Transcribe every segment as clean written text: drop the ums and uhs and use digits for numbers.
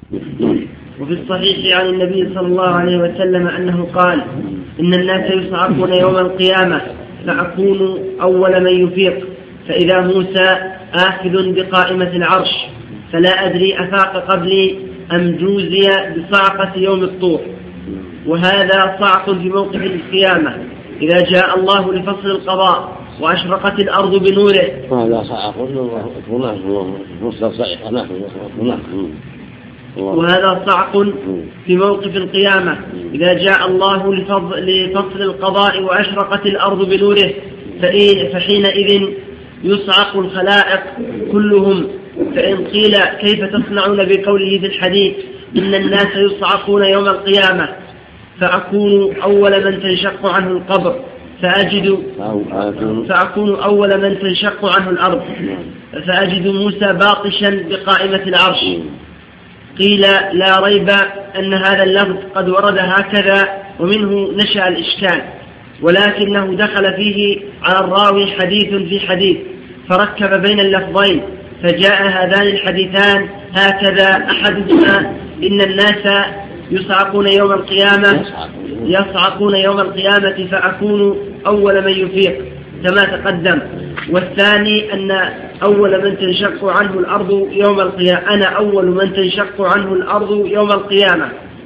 وفي الصحيح عن النبي صلى الله عليه وسلم أنه قال: إن الناس يصعقون يوم القيامة فأكون أول من يفيق، فإذا موسى آخذ بقائمة العرش، فلا أدري أفاق قبلي أم جوزي بصعقة يوم الطور. وهذا صعق في موقف القيامة إذا جاء الله لفصل القضاء وأشرقت الأرض بنوره. وهذا صعق في موقف القيامة إذا جاء الله لفصل القضاء وأشرقت الأرض بنوره، فحينئذ يصعق الخلائق كلهم. فإن قيل: كيف تصنعون بقوله في الحديث إن الناس يصعقون يوم القيامة، فأكون أول من تنشق عنه القبر، فأكون أول من تنشق عنه الأرض، فأجد موسى باطشا بقائمة العرش. قيل: لا ريب أن هذا اللفظ قد ورد هكذا ومنه نشأ الإشكال، ولكنه دخل فيه على الراوي حديث في حديث فركب بين اللفظين، فجاء هذان الحديثان هكذا: أحدهما إن الناس يصعقون يوم القيامة فأكون أول من يفيق كما تقدم، والثاني أن أول من تنشق عنه الأرض يوم القيامة، أنا أول من تنشق عنه الأرض يوم القيامة.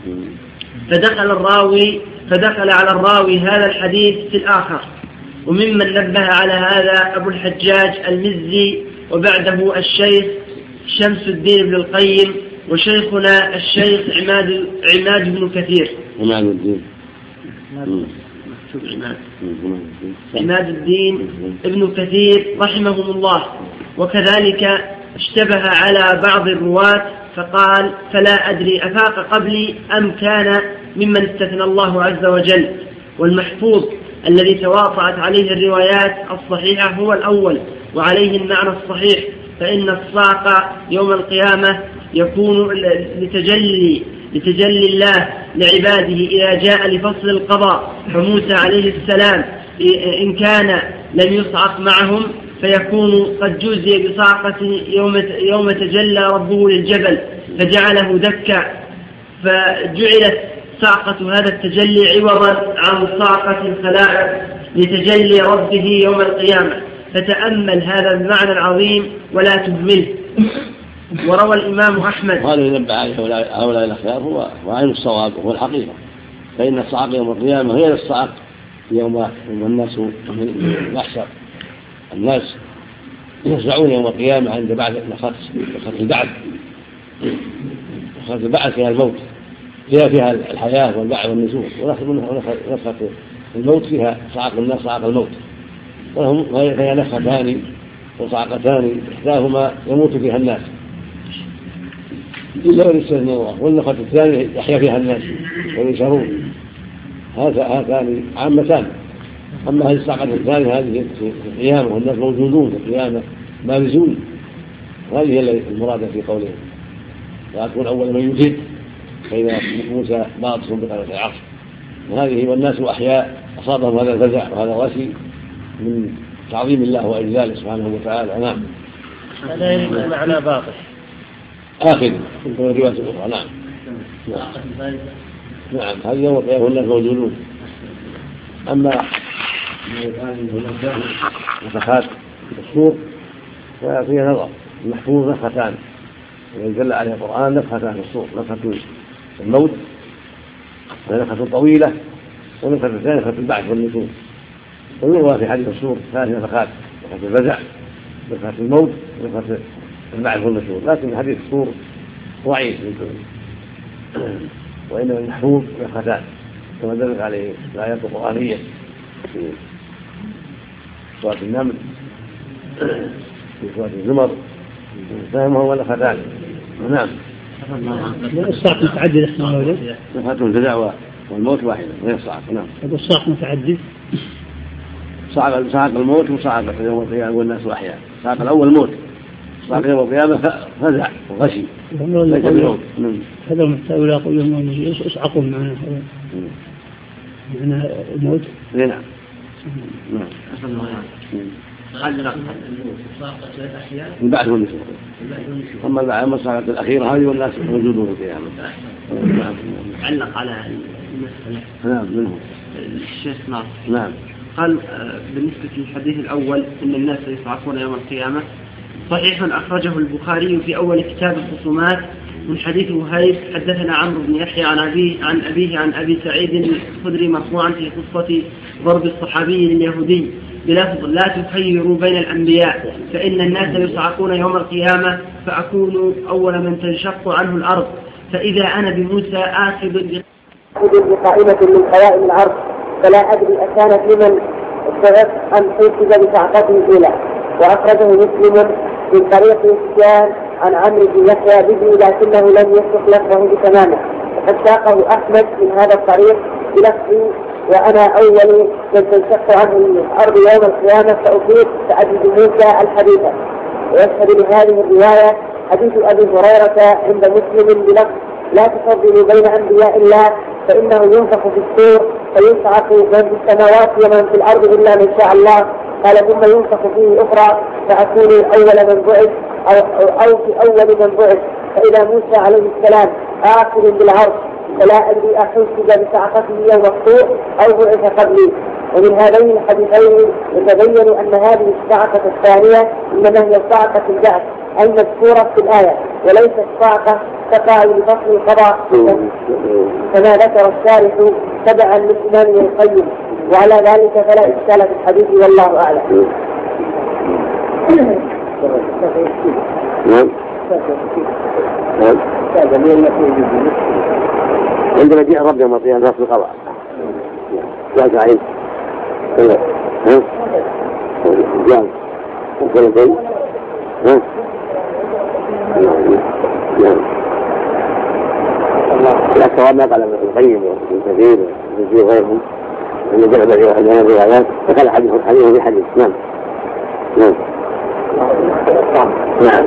فدخل على الراوي هذا الحديث في الآخر. وممن نبه على هذا أبو الحجاج المزي، وبعده الشيخ شمس الدين بن القيم، وشيخنا الشيخ عماد بن كثير. عماد الدين ابن كثير رحمهم الله. وكذلك اشتبه على بعض الرواة فقال: فلا أدري أفاق قبلي أم كان ممن استثنى الله عز وجل. والمحفوظ الذي تواطأت عليه الروايات الصحيحة هو الأول، وعليه المعنى الصحيح، فإن الصاق يوم القيامة يكون لتجلي الله لعباده إذا جاء لفصل القضاء. فموسى عليه السلام إن كان لم يصعق معهم فيكون قد جوزي بصعقة يوم تجلى ربه للجبل فجعله دكا، فجعلت صعقة هذا التجلي عوضا عن صعقة الخلائق لتجلي ربه يوم القيامة. فتأمل هذا المعنى العظيم ولا تهمله. وروى الإمام أحمد، وهذا ينبه عليه هؤلاء الأخيار هو عين الصواب وهو الحقيقة، فإن الصعق يوم القيامة هي الصعق يوم الناس يحشر الناس يفزعون يوم القيامة عند بعد نفخة البعث فيها الموت، فيها الحياة والبعث والنشور، ونفخة الموت فيها صعق الناس صعق الموت، وهي نفختان وصعقتان إحداهما يموت فيها الناس إلا من استثنى الله، والنفخة الثانية يحيا فيها الناس وينشرون. هاتان عامتان. أما هذه الصعقة الثانية هذه في القيامة والناس موجودون في القيامة بارزون، هذه هي المرادة في قوله وأكون أول من يفيق فإذا موسى باطش بقائمة العرش. وهذه والناس أحياء أصابهم هذا الفزع وهذا الغشي من تعظيم الله وإجلاله سبحانه وتعالى. نعم. هذا يريد معنى باطش آخر في الرواية الأخرى. نعم هذه يوم القيامة والناس موجودون. أما نفخات الصور ففيها نظر. المحفوظ نفختان وإن دل عليه القرآن نفختان الصور، نفخة الموت ونفخة طويلة، ونفخة الثانية نفخة البعث والنشور. ويروى في حديث الصور 3 نفخات: نفخة الفزع، نفخة الموت، ونفخة البعث والنشور. لكن حديث الصور ضعيف، وإنما المحفوظ نفختان كما دلت عليه الآيات القرآنية في سورة النمل، في سورة الزمر، فهم هو نفختان. نعم. الصعق متعدد احنا وجد. نفخة الفزع والموت واحدة غير الصعق. نعم. هذا الصعق متعدد. صعق الموت وصعق يوم القيامة والناس أحياء. صعق الأول موت، صعق يوم القيامة فزع وغشي. هذا محتاج إلى قولهم يصعقون معنا الموت. نعم. البعث والنشور. أما المسألة الأخيرة هذه والناس موجودون في القيامة. نعم. علق على المسألة. نعم منهم. الشيخ ناصر. نعم. قال بالنسبة للحديث الأول إن الناس يصعقون يوم القيامة صحيح أخرجه البخاري في أول كتاب الخصومات من حديث وهيب حدثنا عمرو بن يحيى عن أبيه عن أبي سعيد الخدري مرفوعا في قصة ضرب الصحابي لليهودي بلفظ لا تخيروا بين الأنبياء فإن الناس يصعقون يوم القيامة فأكون أول من تنشق عنه الأرض فإذا أنا بموسى آخذ بقائمة من قوائم العرض فلا أدري أكانت لمن اشتغلت أم حسب بتعقده الأولى. وأخرجه مسلم من طريق سفيان عن عمرو بن يحيى به لكنه لم يصح لفظه بتمامه وقد ساقه أحمد من هذا الطريق بلفظ وأنا أول من تنشق عنه الأرض يوم القيامة فأفيد فأجد موسى الحديثة. ويشهد لهذه الرواية حديث أبي هريرة عند مسلم بلفظ لا تفضلوا بين أنبياء الله فإنه ينفخ في الصور فيصعق من في السماوات ومن في الأرض إلا من شاء الله. قال ثم ينفخ فيه أخرى فأكون أول من بعث أو في أول من بعث فإذا موسى عليه السلام آخر بالعرش فلا أدري أحسب بصعقته يوم الطور أو بعث قبلي. ومن هذين الحديثين يتبين أن هذه الصعقة الثانية إنما هي صعقة البعث المذكورة في الآية وليست صعقة تقع لفصل القضاء كما ذكر الشارح تبعا للإمام ابن القيم وعلى ذلك فلا إشكال في الحديث والله أعلم. عندما جاء الرب يوم القيامة في القضاء جاء سعيد جاء وكلتين لا الصواب ما قال ابن القيم وابن كثير وابن غيرهم أن جعل هذه الروايات فقال حديث في حديث. نعم نعم نعم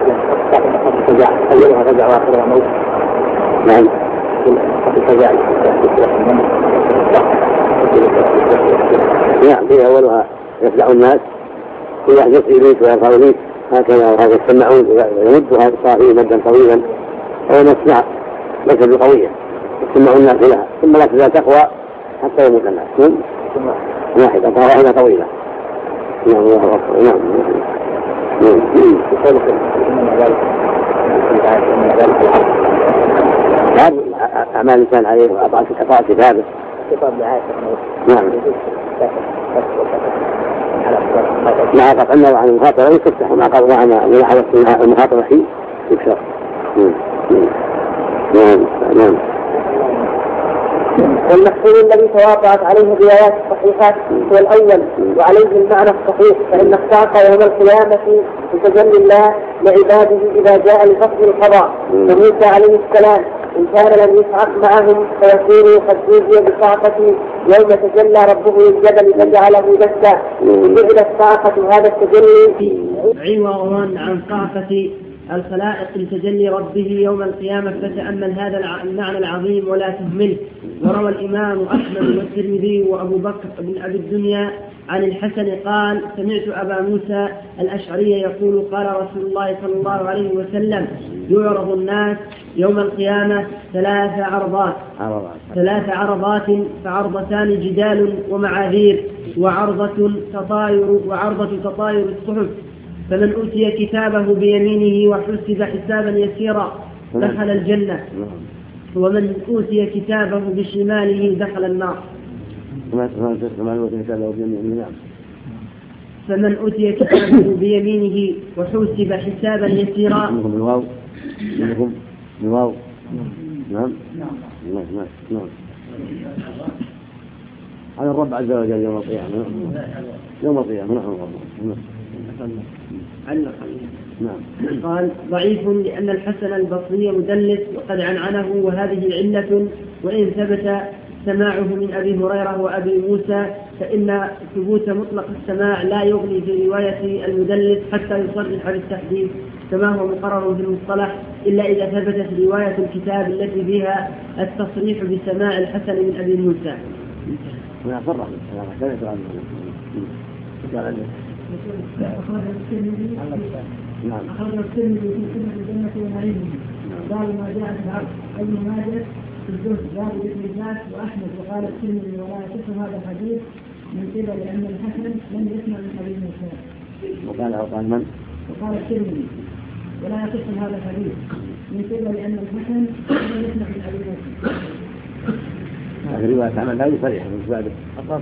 نعم نعم في أولها يفزع الناس ويحدث إليك ويرفع إليك هكذا وهذا يسمعون ويمدها صافي مدا طويلا أو نسمع ليس بقوية يسمع الناس لها ثم لا تزال تقوى حتى يموت الناس. واحد أطارها طويلة. نعم الله أكبر. نعم أعمال الإنسان عليه وأطاع كتابه. نعم مع قطع النظر عن المخاطرة يفتح مع قطع عن المخاطرة حين يكسر. نعم. والمحصول الذي تواطأت عليه الروايات الصحيحات هو الأول وعليه المعنى الصحيح فإن الصعق يوم القيامة بتجلي الله لعباده إذا جاء لفصل القضاء. وموسى عليه السلام إن كان لم يصعق معهم فيكون قد جوزي بصعقة يوم تجلى ربه للجبل فجعله دكا. وجعلت صعقة هذا التجلي عوضا عن صعقة الخلائق لتجلي ربه يوم القيامة فتأمل هذا المعنى العظيم ولا تهمله. وروى الإمام أحمد والترمذي وأبو بكر بن أبي الدنيا عن الحسن قال سمعت أبا موسى الأشعري يقول قال رسول الله صلى الله عليه وسلم يعرض الناس يوم القيامة ثلاث عرضات فعرضتان جدال ومعاذير وعرضة تطاير الصحف فمن أوتي كتابه بيمينه وحسب حسابا يسيرا دخل الجنة ومن أوتي كتابه بشماله دخل النار. فمن أوتي كتابه بيمينه وحسب حسابا يسيرا نعم على الرب عز وجل يوم القيامة نعم. قال ضعيف لأن الحسن البصري مدلس وقد عنعنه وهذه علة وإن ثبت سماعه من أبي هريرة وأبي موسى فإن ثبوت مطلق السماع لا يغني في رواية المدلس حتى يصرح بالتحديث كما هو مقرر في المصطلح إلا إذا ثبتت رواية الكتاب التي فيها التصريح بسماع الحسن من أبي موسى. أخرج الترمذي في سنة الجنة ونعيمه قال ما جاء في العبد ابن ماجه في الزهد قال ابن الناس وأحمد وقال الترمذي ولا يصح هذا الحديث من قبل أن الحسن لم يسمع من أبي موسى. وقال من؟ وقال الترمذي ولا يصح هذا الحديث من قبل أن الحسن لم يسمع من أبي موسى. هذه رواية عمل لا يصرح من زيادة.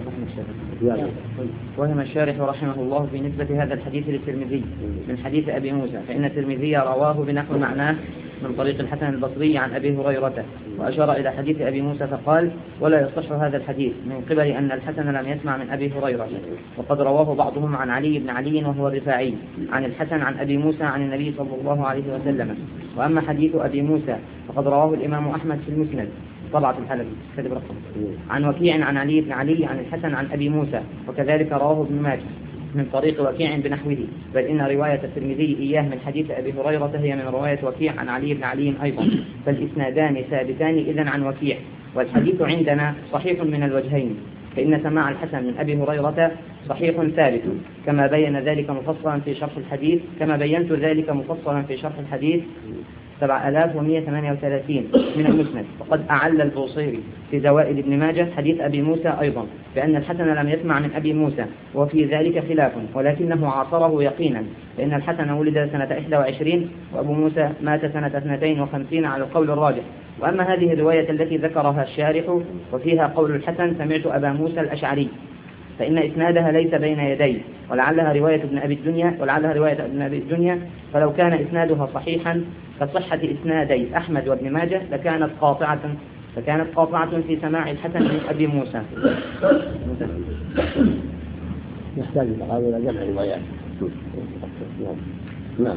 وهم الشارح رحمه الله في نسبة هذا الحديث للترمذي من حديث أبي موسى، فإن الترمذي رواه بنحو معناه من طريق الحسن البصري عن أبي هريرة، وأشار إلى حديث أبي موسى فقال ولا يصح هذا الحديث من قبل أن الحسن لم يسمع من أبي هريرة. وقد رواه بعضهم عن علي بن علي وهو الرفاعي عن الحسن عن أبي موسى عن النبي صلى الله عليه وسلم. وأما حديث أبي موسى فقد رواه الإمام أحمد في المسند طبعة الحلبي كتب رقم عن وكيع عن علي بن علي عن الحسن عن أبي موسى، وكذلك رواه ابن ماجه من طريق وكيع بنحوه، بل إن رواية الترمذي إياه من حديث أبي هريرة هي من رواية وكيع عن علي بن علي أيضا، فالإسنادان ثابتان إذن عن وكيع. والحديث عندنا صحيح من الوجهين، فإن سماع الحسن من أبي هريرة صحيح ثابت كما بين ذلك مفصلا في شرح الحديث، كما بينت ذلك مفصلا في شرح الحديث 7138 من المسند. وقد أعل البوصيري في زوائد ابن ماجه حديث أبي موسى أيضا بأن الحسن لم يسمع من أبي موسى، وفي ذلك خلاف ولكنه عاصره يقينا، لأن الحسن ولد سنة 21 وأبو موسى مات سنة 52 على القول الراجح. وأما هذه الرواية التي ذكرها الشارح وفيها قول الحسن سمعت أبا موسى الأشعري، فإن إسنادها ليس بين يدي، ولعلها رواية ابن أبي الدنيا، فلو كان إسنادها صحيحا كصحة إسنادي أحمد وابن ماجه لكانت قاطعة في سماع الحسن من أبي موسى. يحتاج إلى جمع روايات. نعم.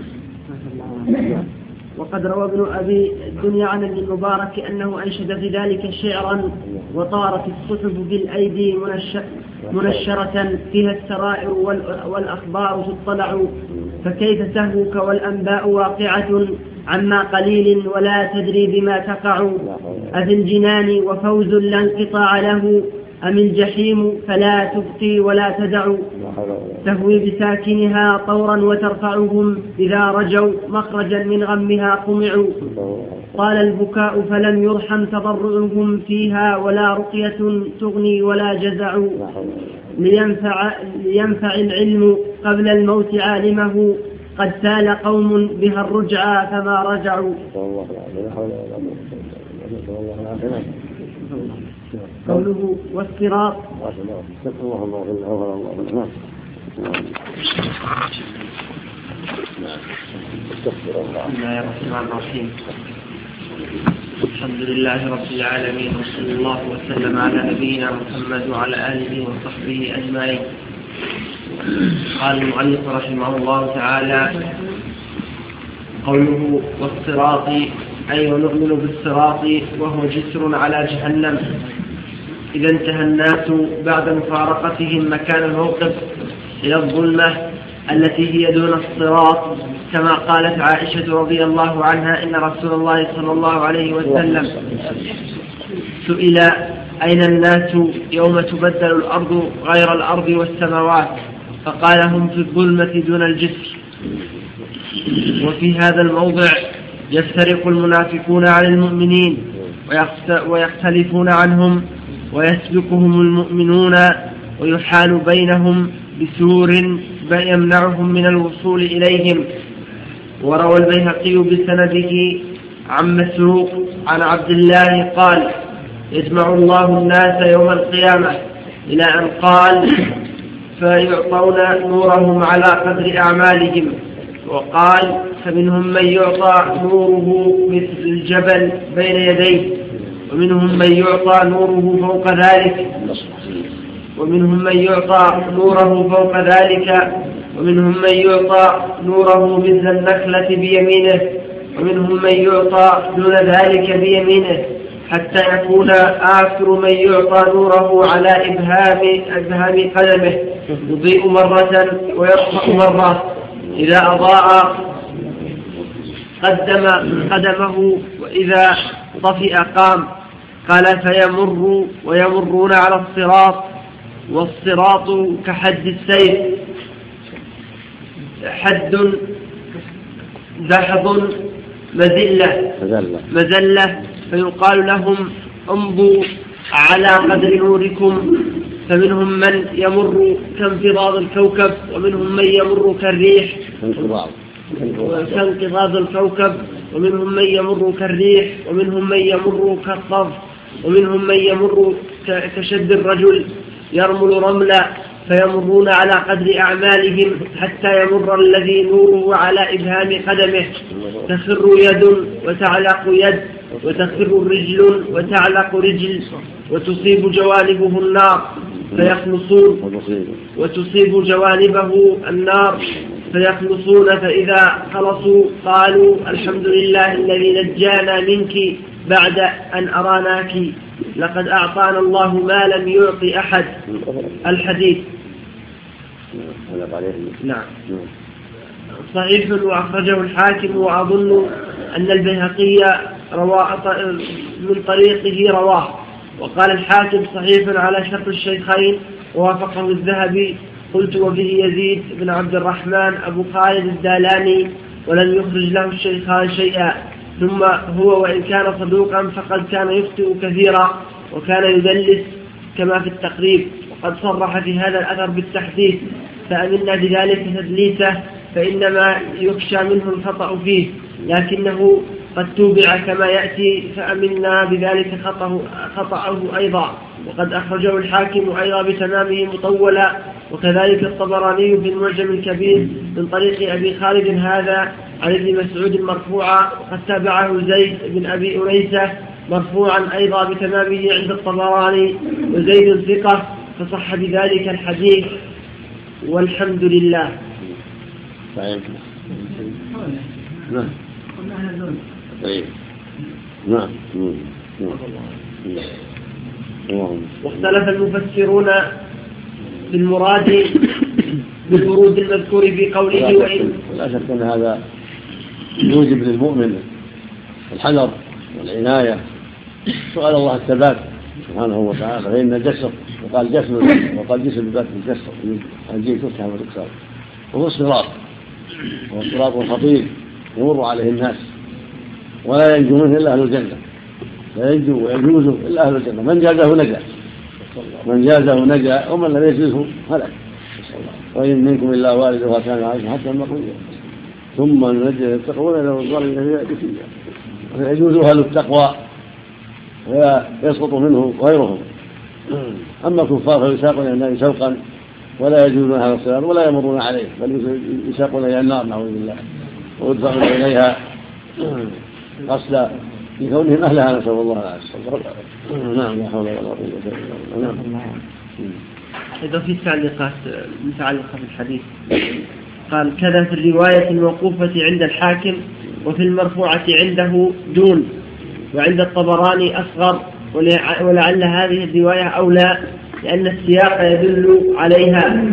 وقد روى ابن أبي الدنيا عن ابن المبارك أنه أنشد في ذلك شعرا وطارت الصحف بالأيدي منشرة فيها السرائر والأخبار تطلع، فكيف تهوك والأنباء واقعة عما قليل ولا تدري بما تقع، أفي الجنان وفوز لا انقطاع له أم الجحيم فلا تبقي ولا تدع، تهوي بساكنها طورا وترفعهم إذا رجوا مخرجا من غمها قمعوا، قال البكاء فلم يرحم تضرعهم فيها ولا رقية تغني ولا جزع، لينفع العلم قبل الموت عالمه قد سال قوم بها الرجعى فما رجعوا. قوله والصراط. بسم الله الرحمن الرحيم. الحمد لله رب العالمين، وصلى الله وسلم على نبينا محمد وعلى آله وصحبه أجمعين. قال المؤلف رحمه الله تعالى: قوله والصراط أي ونؤمن بالصراط وهو جسر على جهنم، إذا انتهى الناس بعد مفارقتهم مكان الموقف إلى الظلمة التي هي دون الصراط، كما قالت عائشة رضي الله عنها إن رسول الله صلى الله عليه وسلم سئل أين الناس يوم تبدل الأرض غير الأرض والسماوات، فقال هم في الظلمة دون الجسر. وفي هذا الموضع يفترق المنافقون عن المؤمنين ويختلفون عنهم، ويسبقهم المؤمنون ويحال بينهم بسور يمنعهم من الوصول إليهم. وروى البيهقي بسنده عن مسروق عن عبد الله قال: يجمع الله الناس يوم القيامة، إلى أن قال: فيعطون نورهم على قدر أعمالهم. وقال: فمنهم من يعطى نوره مثل الجبل بين يديه، ومنهم من يعطى نوره فوق ذلك، ومنهم من يعطى نوره فوق ذلك، ومنهم من يعطى نوره مثل النخلة بيمينه، ومنهم من يعطى دون ذلك بيمينه، حتى يكون آخر من يعطى نوره على إبهام قدمه، يضيء مرة ويطفأ مرة، إذا أضاء قدم قدمه وإذا طفئ قام. قال: ويمرون على الصراط، والصراط كحد السيف، حد دحض مزلة فيقال لهم امضوا على قدر نوركم، فمنهم من يمر كانقباض الكوكب، ومنهم من يمر كالريح كانقباض الكوكب، ومنهم من يمر كالريح، ومنهم من يمر كالطرف، ومنهم من يمر كشد الرجل يرمل رملا، فيمرون على قدر أعمالهم حتى يمر الذي نوره على إبهام قدمه، تخر يد وتعلق يد، وتخر رجل وتعلق رجل، وتصيب جوانبه النار فيخلصون، وتصيب جوانبه النار فيخلصون، فإذا خلصوا قالوا الحمد لله الذي نجانا منك بعد أن أراناك، لقد أعطانا الله ما لم يعطي أحد. الحديث نعم صحيح وأخرجه الحاكم، وأظن أن البيهقي من طريقه رواه، وقال الحاكم صحيح على شرط الشيخين ووافقه الذهبي. قلت وبه يزيد بن عبد الرحمن أبو خالد الدالاني، ولم يخرج له الشيخان شيئا. ثم هو وإن كان صدوقا فقد كان يخطئ كثيرا، وكان يدلس كما في التقريب، وقد صرح في هذا الأثر بالتحديث، فأمنا بذلك تدليسه، فإنما يخشى منه الخطأ فيه، لكنه قد توبع كما يأتي، فأمنا بذلك خطأه أيضا. وقد أخرجه الحاكم أيضا بتمامه مطولا، وكذلك الطبراني في المعجم الكبير من طريق أبي خالد هذا عن ابن مسعود مرفوعا، وقد تابعه زيد بن أبي أنيسة مرفوعا أيضا بتمامه عند الطبراني، وزيد ثقة فصح بذلك الحديث، والحمد لله. واختلف المفسرون في المراد بالورود المذكور في قوله وإن. لا شك أن هذا يوجب للمؤمن الحذر والعناية، سؤال الله الثبات سبحانه وتعالى، فإن الجسر وقال جسر وقال جسر بذات الجسر الجيل تفتح وتكسر، وهو الصراط، والصراط خطير يمر عليه الناس ولا ينجو منه إلا أهل الجنة، لا ينجو ويجوزه إلا أهل الجنة، من جازه نجا ومن لم يجزه هلك. وإن منكم إلا واردها كان عليه حتى المقضية ثم ننجي يتقون إلى الظالمين فيها كثيرا، فيجوز أهل التقوى ويسقط منه غيرهم. أما الكفار فيساقون إلى النار سوقا ولا يجوزون هذا الصراط ولا يمرون عليه، بل يساقون إلى النار نعوذ بالله، ويدفعون إليها قصدا لكونهم أهلها، نسأل الله العافية. نعم لا حول ولا قوة إلا بالله. إذا في تعليقات متعلقة بالحديث، قال كذا في الرواية الموقوفة عند الحاكم، وفي المرفوعة عنده دون، وعند الطبراني أصغر، ولعل هذه الرواية أولى لأن السياق يدل عليها.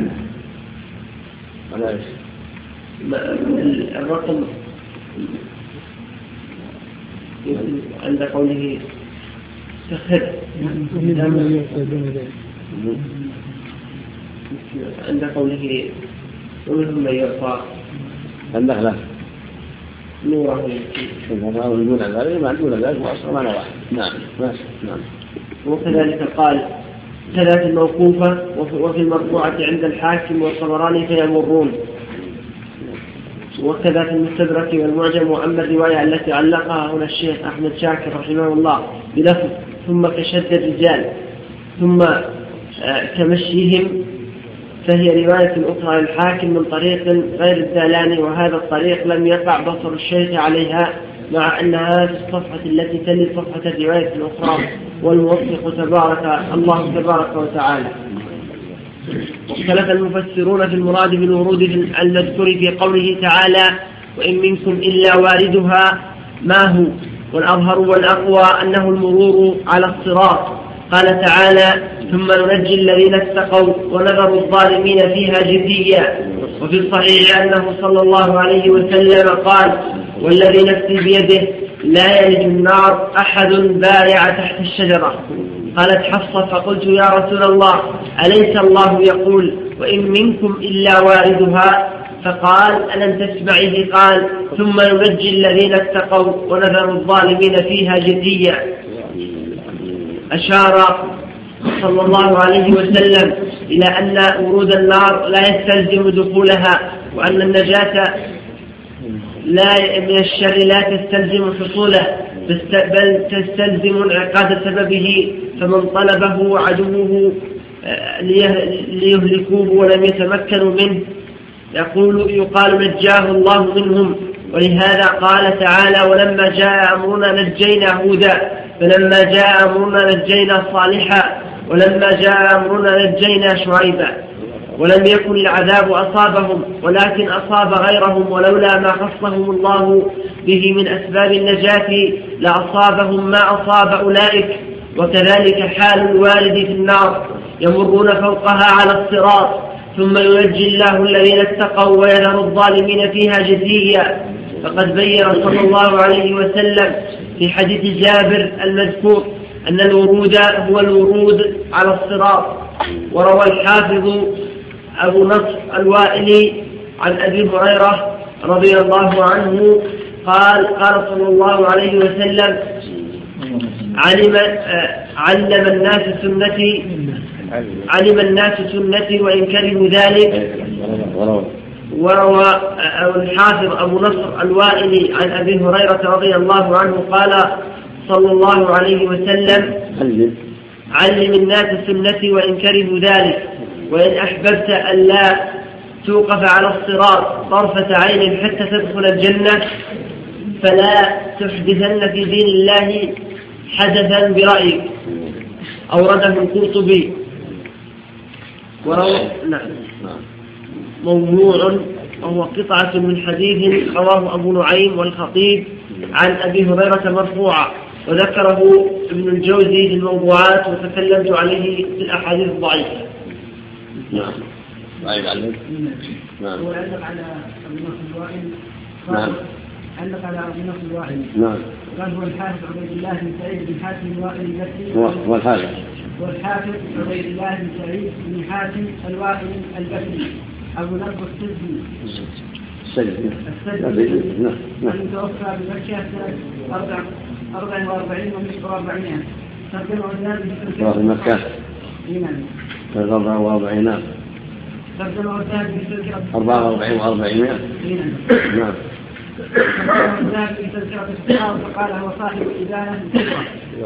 الرقم عند قوله سخر، عند قوله ومنهم من يرفع النخلة نوره دون ذلك ما دون ذلك وأصلا معنى واحد. نعم. وكذلك قال كذا في الموقوفة وفي المرفوعة عند الحاكم والطبراني فيمرون، وكذا في المستدرك والمعجم. وأما الرواية التي علقها هنا الشيخ أحمد شاكر رحمه الله بلفظ ثم كشد الرجال ثم كمشيهم، فهي رواية أخرى للحاكم من طريق غير الدالاني، وهذا الطريق لم يقع بصر الشيخ عليها، مع أنها في الصفحة التي تلي صفحة الرواية الأخرى، والموفق الله تبارك وتعالى. واختلف المفسرون في المراد بالورود المذكور في قوله تعالى وإن منكم إلا واردها ما هو، والأظهر والأقوى أنه المرور على الصراط. قال تعالى ثم ننجي الذين اتقوا ونذر الظالمين فيها جثيا. وفي الصحيح أنه صلى الله عليه وسلم قال والذي نفسي بيده لا يلج النار أحد بارع تحت الشجرة. قالت حفصة فقلت يا رسول الله أليس الله يقول وإن منكم إلا واردها؟ فقال ألم تسمعه قال ثم ننجي الذين اتقوا ونذر الظالمين فيها جثيا. أشار صلى الله عليه وسلم إلى أن ورود النار لا يستلزم دخولها، وأن النجاة من الشر لا تستلزم حصوله بل تستلزم انعقاد سببه، فمن طلبه عدوه ليهلكوه ولم يتمكنوا منه يقال نجاه الله منهم. ولهذا قال تعالى ولما جاء أمرنا نجينا هودا، فلما جاء أمرنا نجينا صالحا، ولما جاء أمرنا نجينا شعيبا. ولم يكن العذاب أصابهم ولكن أصاب غيرهم، ولولا ما خصهم الله به من أسباب النجاة لأصابهم ما أصاب أولئك. وكذلك حال الوارد في النار، يمرون فوقها على الصراط ثم ينجي الله الذين اتقوا ويذر الظالمين فيها جثيا. فقد بين صلى الله عليه وسلم في حديث جابر المذكور أن الورود هو الورود على الصراط. وروى الحافظ أبو نصر الوائلي عن أبي هريرة رضي الله عنه قال صلى الله عليه وسلم علم الناس سنتي وإن كرهوا ذلك. وروى الحافظ أبو نصر الوائلي عن أبي هريرة رضي الله عنه قال صلى الله عليه وسلم علم الناس سنتي وإن كرهوا ذلك، وإن أحببت ألا توقف على الصراط طرفة عين حتى تدخل الجنة فلا تحدثن في دين الله حدثا برأيك. أورده القرطبي. موضوع وهو قطعة من حديث رواه أبو نعيم والخطيب عن أبي هريرة مرفوعا، وذكره ابن الجوزي في الموضوعات وتكلمت عليه في الأحاديث الضعيفة. نعم. نعم. وعلق على أبي نصر الوائل. نعم. علق على أبي نصر الوائل. نعم. قال هو الحافظ عبيد الله بن سعيد بن حاتم الوائل البصري. هو الحافظ عبيد الله بن سعيد بن حاتم الوائل البصري أبو نصر السجدي المتوفى بمكة سنة 44 و140. ترجمه الذهبي في مكة سنة 44 ترجمه الذهبي في تذكرة 44 و400. نعم. ترجمه الذهبي في تذكرة الصحابة فقال هو صاحب الإبانة الكبرى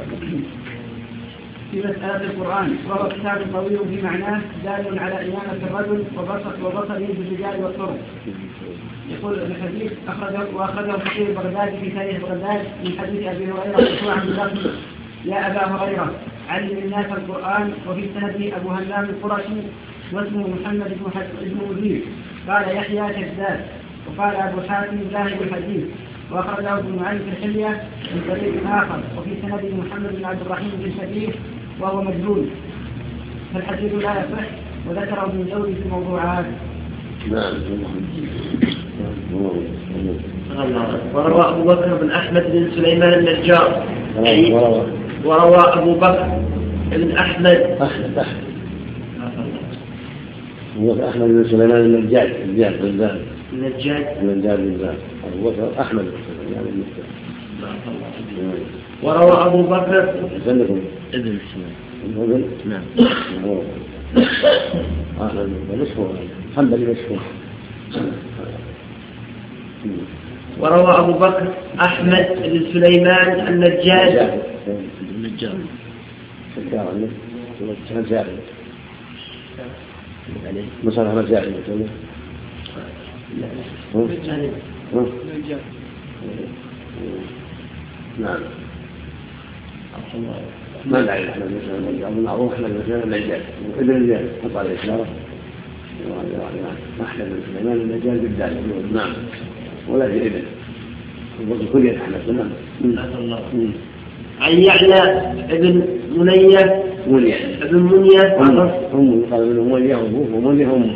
في مسألة القرآن، وهو كتاب طويل في معناه دال على إمامة الرجل وبصره بالرجال والطرق. يقول الحديث وأخرجه فقيه بغداد في تاريخ بغداد من حديث أبي هريرة مرفوعا بلفظ يا أبا هريرة علم الناس القرآن، وفي سنده أبو همام القرشي واسمه محمد بن مدير. قال يحيى كذاب، وقال أبو حاتم ذاهب الحديث، وأخرجه ابن معين في الحلية من طريق آخر، وفي سنده محمد بن عبد الرحيم بن شبيب وهو مجهول، فالحديث لا يصح، وذكره ابن الجوزي في موضوعات. نعم. وروى أبو بكر بن أحمد بن سليمان النجار. وروى أبو بكر بن أحمد بن سليمان النجار أبو بكر أحمد وروى أبو بكر ابن نعم. وروى أبو بكر أحمد بن سليمان النجار مصنع مجاري نعم. ما داعي احنا المعروف احنا النجار ابن النجار قطع الاشاره احمد بن سليمان النجار بالدال. نعم. ولا في ابن الكلية احنا تمام. عن يعلى ابن منية ابن منية هم قال ابن منية ومنية هم.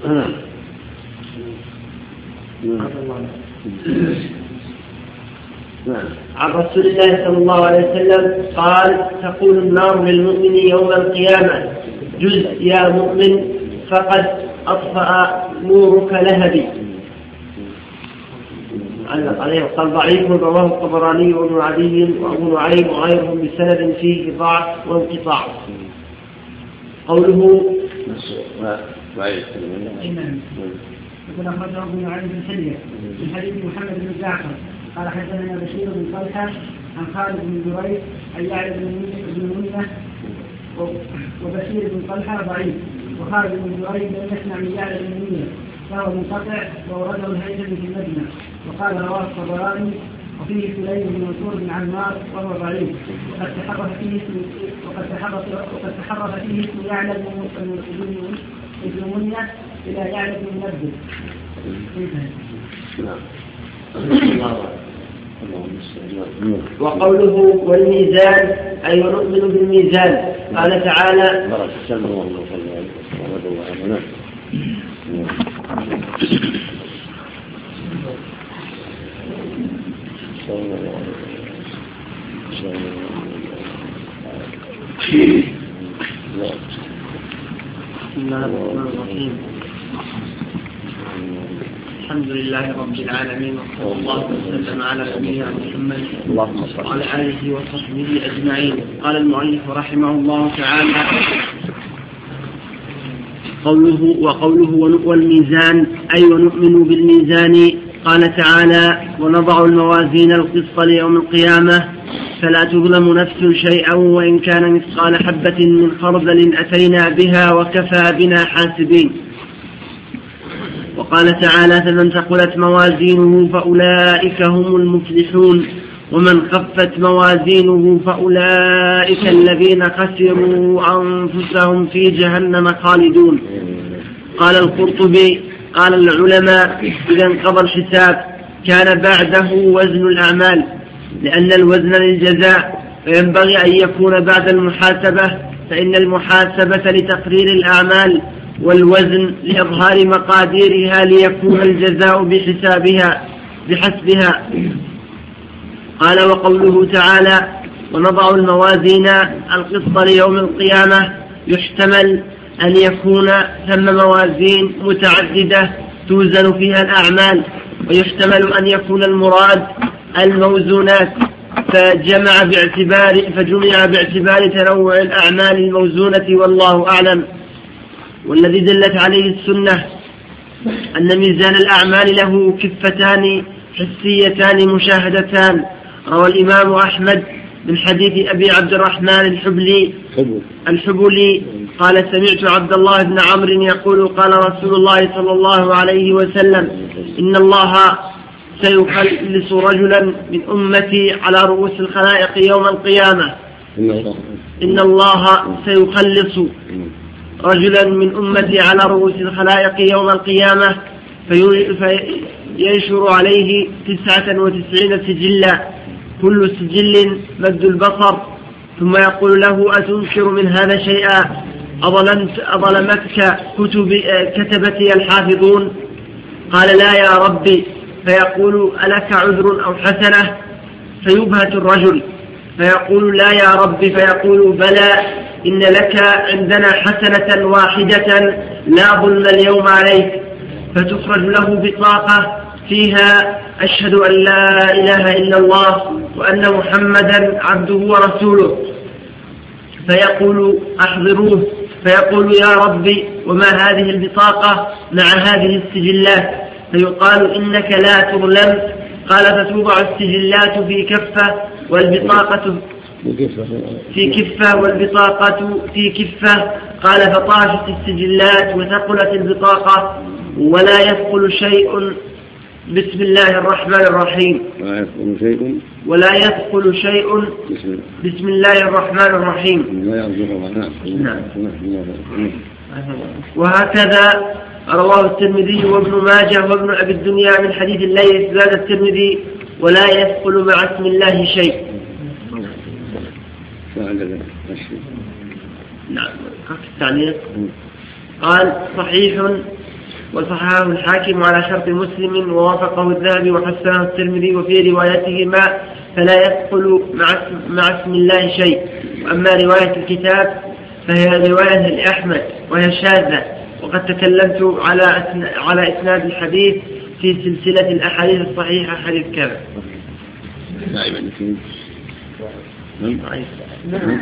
نعم. عن رسول الله صلى الله عليه وسلم قال تقول النار للمؤمن يوم القيامة جزء يا مؤمن فقد أطفأ مورك لهبي. علق عليه قال ضعيف رواه الطبراني وابن عدي وأبو نعيم وغيرهم بسند فيه ضعف وانقطاع. قوله يقول أخرجه ابن نعيم بن حلية من حديث محمد بن جعفر قال حدثنا بشير بن طلحة عن خالد بن جريج عن يعلى بن منية وبشير بن طلحة ضعيف وخالد بن جريج لم يسمع من يعلى بن منية فهو منقطع وأورده الهيثمي في المجمع وقال رواه الطبراني وفيه سليم بن منصور بن عمار وهو ضعيف وقد تحرف فيه اسم يعلى بن منية إلى يعلى بن منبه. وقوله والميزان أي نؤمن بالميزان قال تعالى بسم الله الرحمن الرحيم الحمد لله رب العالمين وصلى الله وسلم على نبينا محمد وعلى آله وصحبه أجمعين. قال المؤلف رحمه الله تعالى وقوله والميزان أي ونؤمن بالميزان قال تعالى ونضع الموازين القسط ليوم القيامة فلا تظلم نفس شيئا وإن كان مثقال حبة من خردل أتينا بها وكفى بنا حاسبين. وقال تعالى فمن ثقلت موازينه فأولئك هم المفلحون ومن خفت موازينه فأولئك الذين خسروا أنفسهم في جهنم خالدون. قال القرطبي قال العلماء إذا انقضى الحساب كان بعده وزن الأعمال لأن الوزن للجزاء فينبغي أن يكون بعد المحاسبة فإن المحاسبة لتقرير الأعمال والوزن لإظهار مقاديرها ليكون الجزاء بحسبها. قال وقوله تعالى ونضع الموازين القسط ليوم القيامة يحتمل أن يكون ثم موازين متعددة توزن فيها الأعمال ويحتمل أن يكون المراد الموزونات فجمع باعتبار تنوع الأعمال الموزونة والله أعلم. والذي دلت عليه السنة أن ميزان الأعمال له كفتان حسيتان مشاهدتان. روى الإمام أحمد من حديث أبي عبد الرحمن الحبلي قال سمعت عبد الله بن عمرو يقول قال رسول الله صلى الله عليه وسلم إن الله سيخلص رجلا من أمتي على رؤوس الخلائق يوم القيامة. إن الله سيخلص رجلا من أمتي على رؤوس الخلائق يوم القيامة فينشر عليه 99 سجلا كل سجل مد البصر ثم يقول له أتنكر من هذا شيئا أظلمتك كتبتي الحافظون قال لا يا ربي فيقول ألك عذر أو حسنة فيبهت الرجل فيقول لا يا ربي فيقول بلى إن لك عندنا حسنة واحدة لا ظلم اليوم عليك فتخرج له بطاقة فيها أشهد أن لا إله إلا الله وأن محمدا عبده ورسوله فيقول أحضروه فيقول يا ربي وما هذه البطاقة مع هذه السجلات فيقال إنك لا تظلم قال فتوضع السجلات في كفة والبطاقة في كفة والبطاقة في كفة قال فطاشت السجلات وثقلت البطاقة ولا يثقل شيء بسم الله الرحمن الرحيم ولا يثقل شيء بسم الله الرحمن الرحيم. وهكذا رواه الترمذي وابن ماجه وابن أبي الدنيا من حديث الليث زاد الترمذي ولا يثقل مع اسم الله شيء. نعم التعليق قال صحيح وصححه الحاكم على شرط مسلم ووافقه الذهبي وحسنه الترمذي وفي روايتهما فلا يدخل مع اسم الله شيء. وأما رواية الكتاب فهي رواية لأحمد وهي شاذة وقد تكلمت على إسناد الحديث في سلسلة الأحاديث الصحيحة حديث كذا. نعم.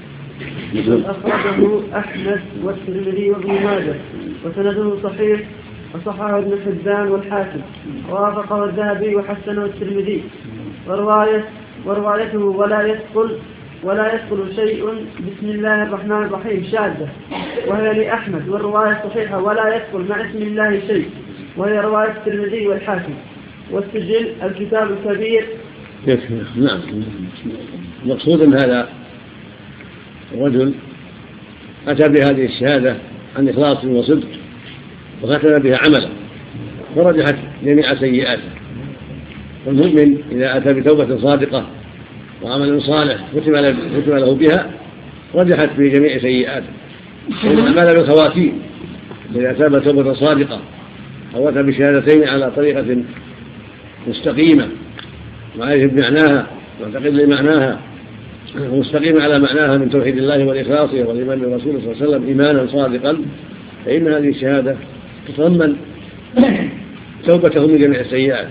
أخرجه أحمد والترمذي وابن ماجه وسنده صحيح وصححه ابن حبان والحاكم ووافقه الذهبي وحسنه الترمذي. وروايته ولا يثقل شيء بسم الله الرحمن الرحيم شاذة وهي لأحمد، والرواية الصحيحة ولا يثقل مع اسم الله شيء وهي رواية الترمذي والحاكم. والسجل الكتاب الكبير. نعم. المقصود أن هذا الرجل أتى بهذه الشهادة عن إخلاص وصدق وختم بها عملا ورجحت جميع سيئاته. والمؤمن إذا أتى بتوبة صادقة وعمل صالح ختم له بها رجحت في جميع سيئاته. الأعمال بالخواتيم، إذا تاب توبة صادقة أو أتى بشهادتين على طريقة مستقيمة وعارف بمعناها معتقد لمعناها ومستقيم على معناها من توحيد الله والإخلاص والإيمان برسوله صلى الله عليه وسلم إيمانا صادقا، فإن هذه الشهادة تتضمن توبته من جميع السيئات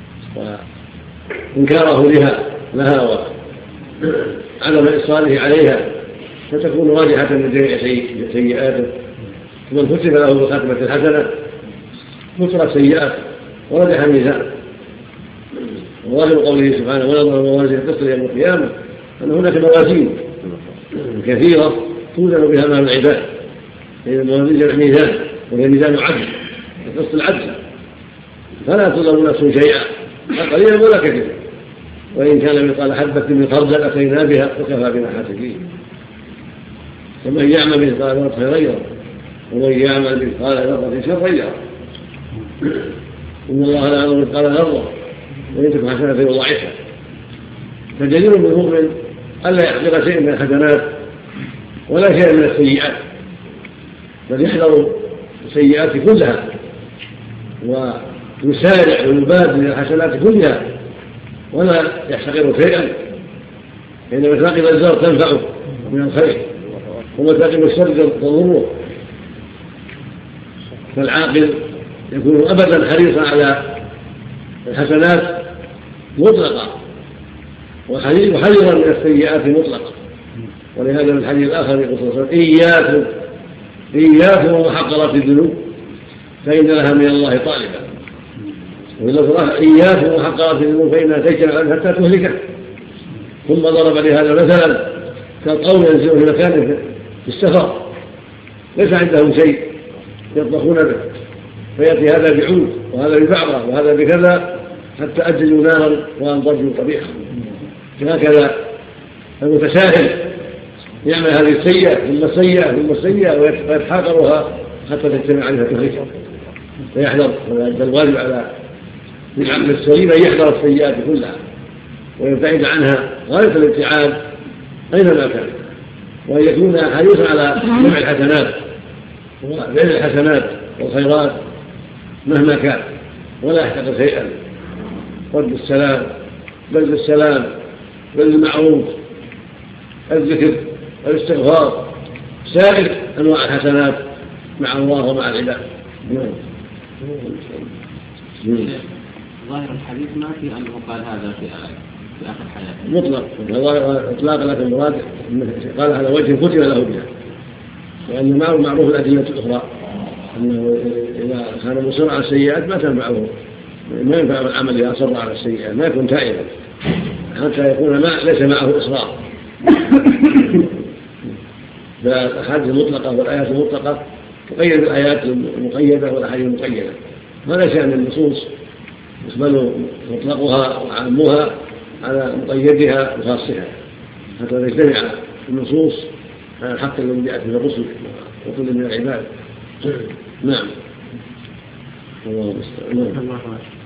وإنكاره لها وعدم إصراره عليها، فتكون راجحة من جميع سيئاته. ومن كتب له بالخاتمة الحسنة كثرت سيئاته ورجح الميزان. وظاهر قوله سبحانه ونظر موازين القسط يوم القيامة أن هناك موازين كثيرة توزن بها مال العباد، هي الموازين جمع ميزان وهي ميزان عدل القسط العدل، فلا تظلم نفس شيئا لا قليلا ولا كثيرا، وإن كان مثقال حبة من خردل أتينا بها وكفى بنا حاسبين. ومن يعمل مثقال ذرة خيرا يره ومن يعمل مثقال ذرة شرا يره. إن الله لا يظلم مثقال ذرة وإن تكن حسنة يضاعفها. فجدير بالمؤمن ألا يحقق شيء من الحسنات ولا شيء من السيئات، بل يحذر السيئات كلها ويسارع ويبادر من الحسنات كلها ولا يحتقر شيئا، فإن مثاقب الزر تنفعه من الخير ومثاقب الشر تضره. فالعاقل يكون أبدا حريصا على الحسنات مطلقة وحذرا من السيئات مطلقة. ولهذا من الحديث الآخر يقول صلى الله عليه وسلم إياكم ومحقرات الذنوب فإن لها من الله طالبا. إياكم ومحقرات الذنوب فإنها تجتمع عنها حتى تهلكه. ثم ضرب لهذا مثلا كالقوم ينزلون في مكان في السفر ليس عندهم شيء يطبخون به، فيأتي هذا بعود وهذا ببعضة وهذا بكذا حتى أجلوا نارا وأنضجوا طبيعا. هكذا المتساهل يعمل هذه السيئة ثم السيئة ثم السيئة ويتحاقرها حتى تجتمع عليها تهلكه. فيحذر، الواجب على العقل السليم أن يحذر السيئات كلها ويبتعد عنها غاية الابتعاد أينما كان، وأن يكون حريصا على جمع الحسنات وفعل الحسنات والخيرات مهما كان ولا يحتقر شيئا. رد السلام، بذل السلام، بذل المعروف، الذكر، الاستغفار، سائر أنواع الحسنات مع الله ومع العباد. ظاهر الحديث ما في أنه قال هذا في آخر حياته مطلق إطلاق، لكن مراد قال على وجه كتب له بها، لأن معروف الأدلة الأخرى أنه إذا كان مصر على السيئات ما تنفعه، ما ينفع العمل إذا أصر على السيئات، ما يكون تائبا حتى يكون ليس معه إصرار. فالأحاديث المطلقة والآيات المطلقة تقيد بالآيات المقيدة والأحاديث المقيدة، ولا شأن النصوص يقبل مطلقها وعامها على مقيدها وخاصها حتى تجتمع النصوص على الحق الذي جاءت من الرسل وكل من العباد. نعم. الله المستعان.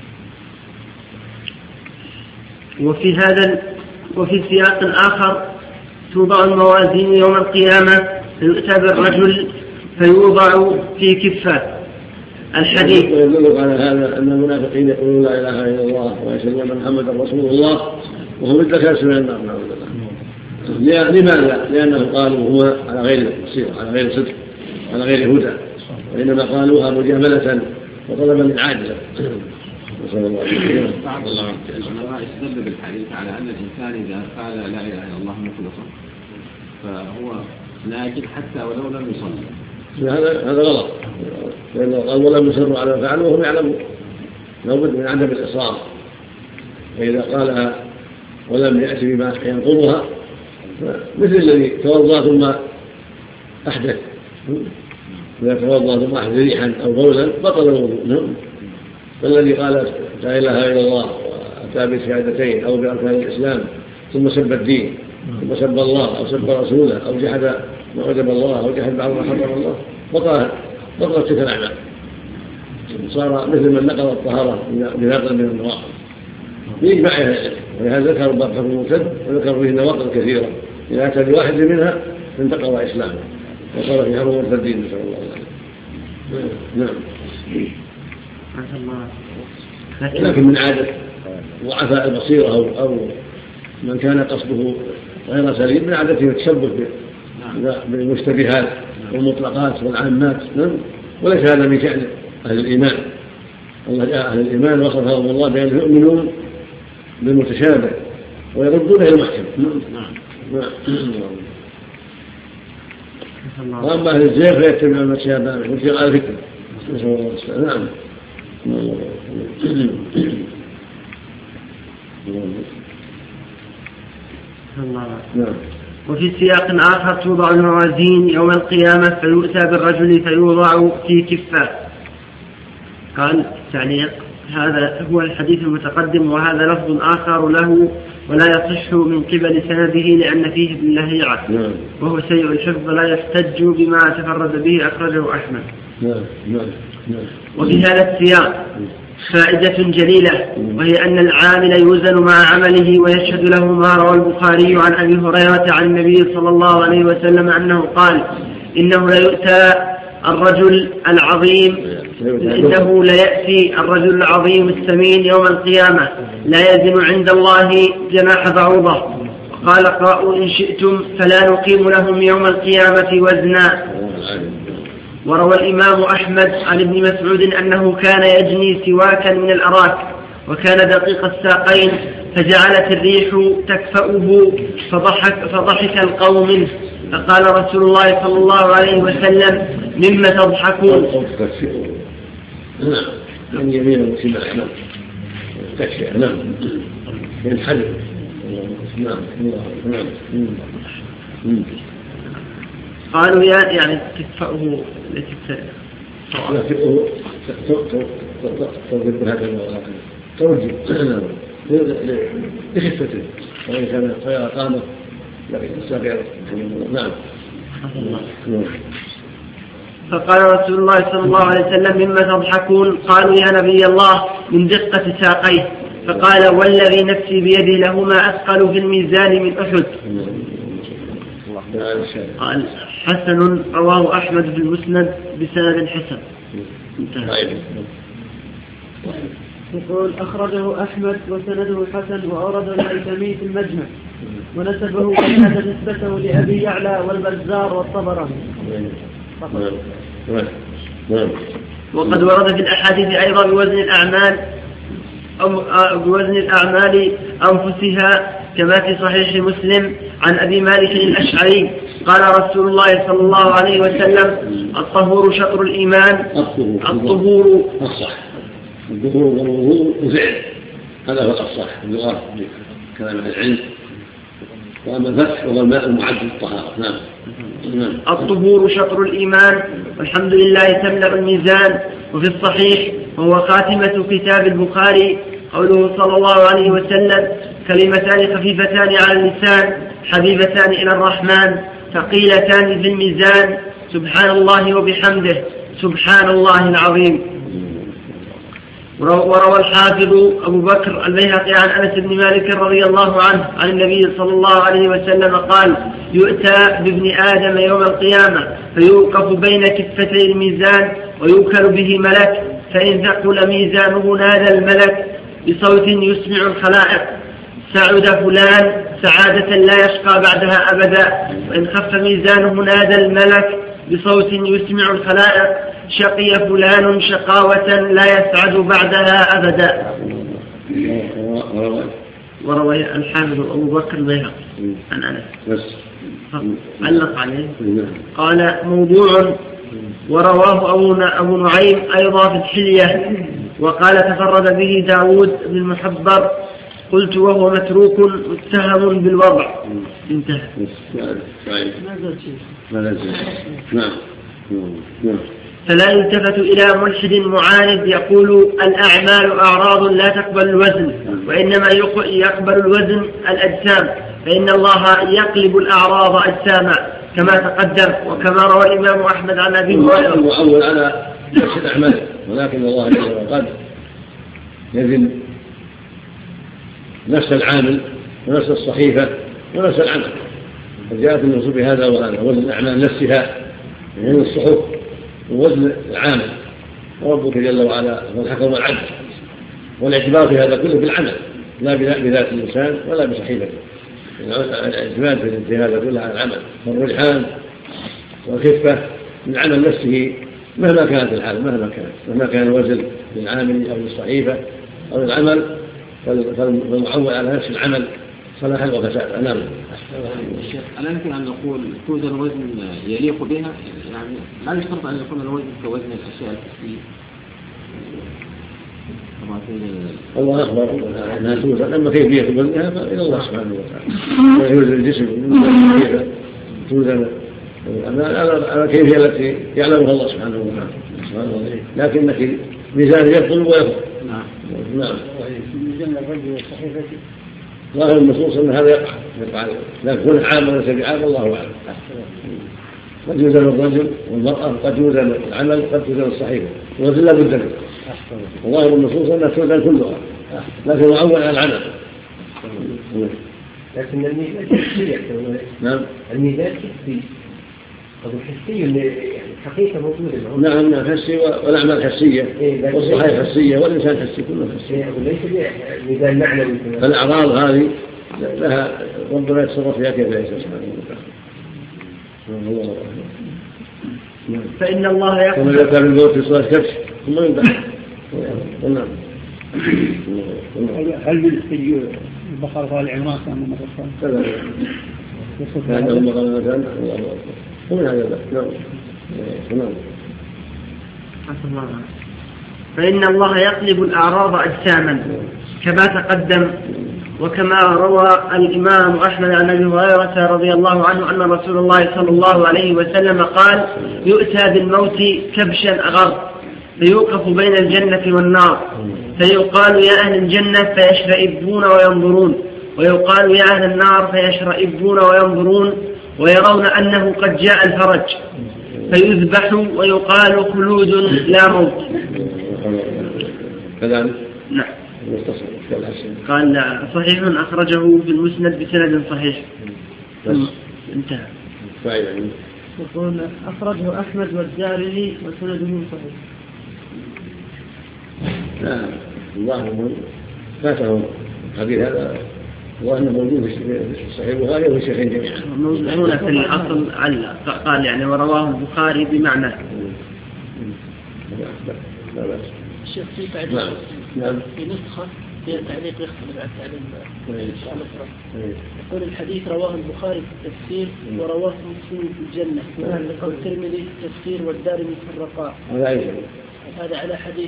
وفي سياق آخر توضع الموازين يوم القيامة فيؤتى بالرجل فيوضع في كفة. الحديث يدلك على هذا أن المنافقين يقولون لا إله إلا الله ويشهدون أن محمدا رسول الله وهم التكاسل من النار. لماذا؟ لأنه قالوا هو على غير بصيرة، على غير صدق، على غير هدى، وإنما قالوها مجاملة وطلبا للعاجزة. نسأل الله العافية. بعض العلماء استدل بالحديث على أن الإنسان إذا قال لا إله إلا الله مخلصا فهو لكن حتى ولو لم يصلي. هذا غلط، لأنه قال ولم يصروا على ما فعلوا وهم يعلمون، لابد من عدم الإصرار. فإذا قالها ولم يأتي بما ينقضها مثل الذي توضأ ثم أحدث، إذا توضأ ثم أحدث ريحا أو بولا بطل الوضوء. فالذي قال لا إله إلا الله وأتى بالشهادتين أو بأركان الإسلام ثم سب الدين ثم سب الله أو سب رسوله أو جحد ما وجب الله أو جحد بعض ما حرم الله بطلت تلك الأعمال، صار مثل من نقض الطهارة بنقض من النواقض بإجماع أهل العلم. ولهذا ذكروا باب حكم المرتد وذكروا فيه نواقض كثيرة، إذا أتى بواحد منها انتقض إسلامه وصار في حكم المرتدين. نسأل الله العافية. نعم. لكن من عادة ضعفاء البصيرة أو من كان قصده غير سليم من عادته التشبه بالمشتبهات والمطلقات والعامات، وليس هذا من شأن أهل الإيمان. الله جاء أهل الإيمان وصفهم الله بأن يؤمنون بالمتشابه ويردون إلى المحكم. وأما أهل الزيغ فيتبعون المتشابه وابتغاء الفتنة. نسأل الله السلامة. نعم. وفي سياق آخر توضع الموازين يوم القيامة فيؤتى بالرجل فيوضع في كفة. قال تعليق: هذا هو الحديث المتقدم وهذا لفظ آخر له ولا يصح من قبل سنده لأن فيه ابن لهيعة وهو سيء الحفظ لا يحتج بما تفرد به أخرجه أحمد. وفي هذا السياق فائدة جليلة، وهي أن العامل يوزن مع عمله ويشهد له ما روى البخاري عن أبي هريرة عن النبي صلى الله عليه وسلم أنه قال: إنه ليؤتى الرجل العظيم إنه ليأتي الرجل العظيم السمين يوم القيامة لا يزن عند الله جناح بعوضة. قال قائل: إن شئتم فلا نقيم لهم يوم القيامة وزنا. وروى الإمام أحمد عن ابن مسعود أنه كان يجني سواكا من الأراك وكان دقيق الساقين فجعلت الريح تكفأه فضحك القوم منه فقال رسول الله صلى الله عليه وسلم: مما تضحكون؟ من يمين وشمال تكفئ ينحدر. قالوا يعني تكفأه تضرب هكذا توجه لخفته، وإن كان خير قامة لكن السابع. نعم. فقال رسول الله صلى الله عليه وسلم: مما تضحكون؟ قالوا: يا نبي الله من دقة ساقيه. فقال: والذي نفسي بيدي لهما أثقل في الميزان من أحد. قال: حسن، رواه أحمد في المسند بسند حسن. يقول: أخرجه أحمد وسنده حسن وأورده الهيثمي في المجمع ونسبه وكاد نسبته لأبي يعلى والبزار والطبراني. وقد ورد في الأحاديث أيضا بوزن الأعمال أنفسها كما في صحيح مسلم عن أبي مالك الأشعري قال رسول الله صلى الله عليه وسلم: الطهور شطر الإيمان. الطهور الصح، الظهور والوضوء وفعل، هذا هو الصح اللغة كلام العلم. وأما الفتح هو الماء المعد للطهارة. نعم. الطهور شطر الإيمان والحمد لله تملأ الميزان. وفي الصحيح وهو خاتمة كتاب البخاري قوله صلى الله عليه وسلم: كلمتان خفيفتان على اللسان حبيبتان إلى الرحمن ثقيلتان في الميزان سبحان الله وبحمده سبحان الله العظيم. وروى الحافظ أبو بكر البيهقي عن أنس بن مالك رضي الله عنه عن النبي صلى الله عليه وسلم قال: يؤتى بابن آدم يوم القيامة فيوقف بين كفتي الميزان ويوكل به ملك، فإن ثقل ميزانه نادى الملك بصوت يسمع الخلائق: سعد فلان سعادة لا يشقى بعدها أبدا. وإن خف ميزانه نادى الملك بصوت يسمع الخلائق: شقي فلان شقاوة لا يسعد بعدها أبدا. وروي الحافظ أبو بكر البيهقي عن أنس علق عليه قال موضوع. ورواه أبو نعيم أيضا في الحلية وقال تفرد به داود بن المحبر قلت وهو متروك متهم بالوضع. انتهى. فلا يلتفت إلى ملحد معاند يقول الأعمال أعراض لا تقبل الوزن وإنما يقبل الوزن الأجسام، فإن الله يقلب الأعراض أجساما كما تقدم وكما روى الإمام أحمد عن أبي هريرة. وأول على نفس الأعمال، ولكن الله قد يزن نفس العامل ونفس الصحيفة ونفس العمل، فجاءت النصوص بهذا وهذا وزن الأعمال نفسها وزن الصحف ووزن العامل، وربك جل وعلا هو الحكم والعدل، والاعتبار في هذا كله بالعمل لا بذات الإنسان ولا بصحيفته، الاعتماد في هذا كله على العمل، فالرجحان والخفة من العمل نفسه مهما كانت الحالة، مهما كان الوزن للعامل أو للصحيفة أو للعمل، فالمعول على نفس العمل صلاحا وفسادا. أنا ألا يمكن أن نقول توزن وزن يليق بها، يعني لا يشترط أن يكون الوزن كوزن الأشياء الكسبية. الله أخبر أنها توزن، أما كيفية وزنها فإلى الله سبحانه وتعالى. يوزن الجسم كيف توزن على الكيفية التي يعلمها الله سبحانه وتعالى، لكنك ميزان يفضل ويفضل. نعم. ميزان الرجل وصحيفته ظاهر النصوص أن هذا يقع لكن كل عام وليس بعام، الله أعلم. قد يوزن الرجل والمرأة، قد يوزن العمل، قد يوزن الصحيفة، وزن لا بد منه. وظاهر النصوص أنها توزن كلها، لكن معول على العمل. لكن الميزان حسي. نعم. الميزان حسي. هذا حسي يعني حقيقة موجودة. نعم حسي، والأعمال حسية والصحيح حسية والإنسان حسي، كله حسي. ليس ميزان معنوي. فالأعراض هذه لها ربنا يتصرف فيها كيف يشاء سبحانه وتعالى. فإن الله يقول ومن يأتى بالموت في صلاة كبش ثم ينبح. نعم. هل من البقرة والعمران كانوا مرة كان لهم مقامتان؟ الله أكبر. ومن هذا نعم. فإن الله يقلب الأعراض أجساما كما تقدم وكما روى الإمام أحمد عن أبي هريرة رضي الله عنه أن رسول الله صلى الله عليه وسلم قال يؤتى بالموت كبشا أغر فيوقف بين الجنة والنار فيقال يا أهل الجنة فيشرئبون وينظرون، ويقال يا أهل النار فيشرئبون وينظرون، ويرون أنه قد جاء الفرج فيذبح ويقال خلود لا موت. كذلك؟ نعم. قال لا صحيح أخرجه في المسند بسند صحيح. انتهى. يقول أخرجه أحمد والدارمي وسنده صحيح. لا الله فاته الحديث هذا وأنه موجود في الصحيح البخاري وفي الشيخين جميعا. هنا في الأصل قال يعني ورواه البخاري بمعنى. لا بأس. الشيخ في تعليق. نعم. في نسخة فيها تعليق يختلف عن تعليق يقول الحديث رواه البخاري في التفسير ورواه مسلم في الجنة والترمذي في التفسير والدارمي في الرقاء. هذا على حديث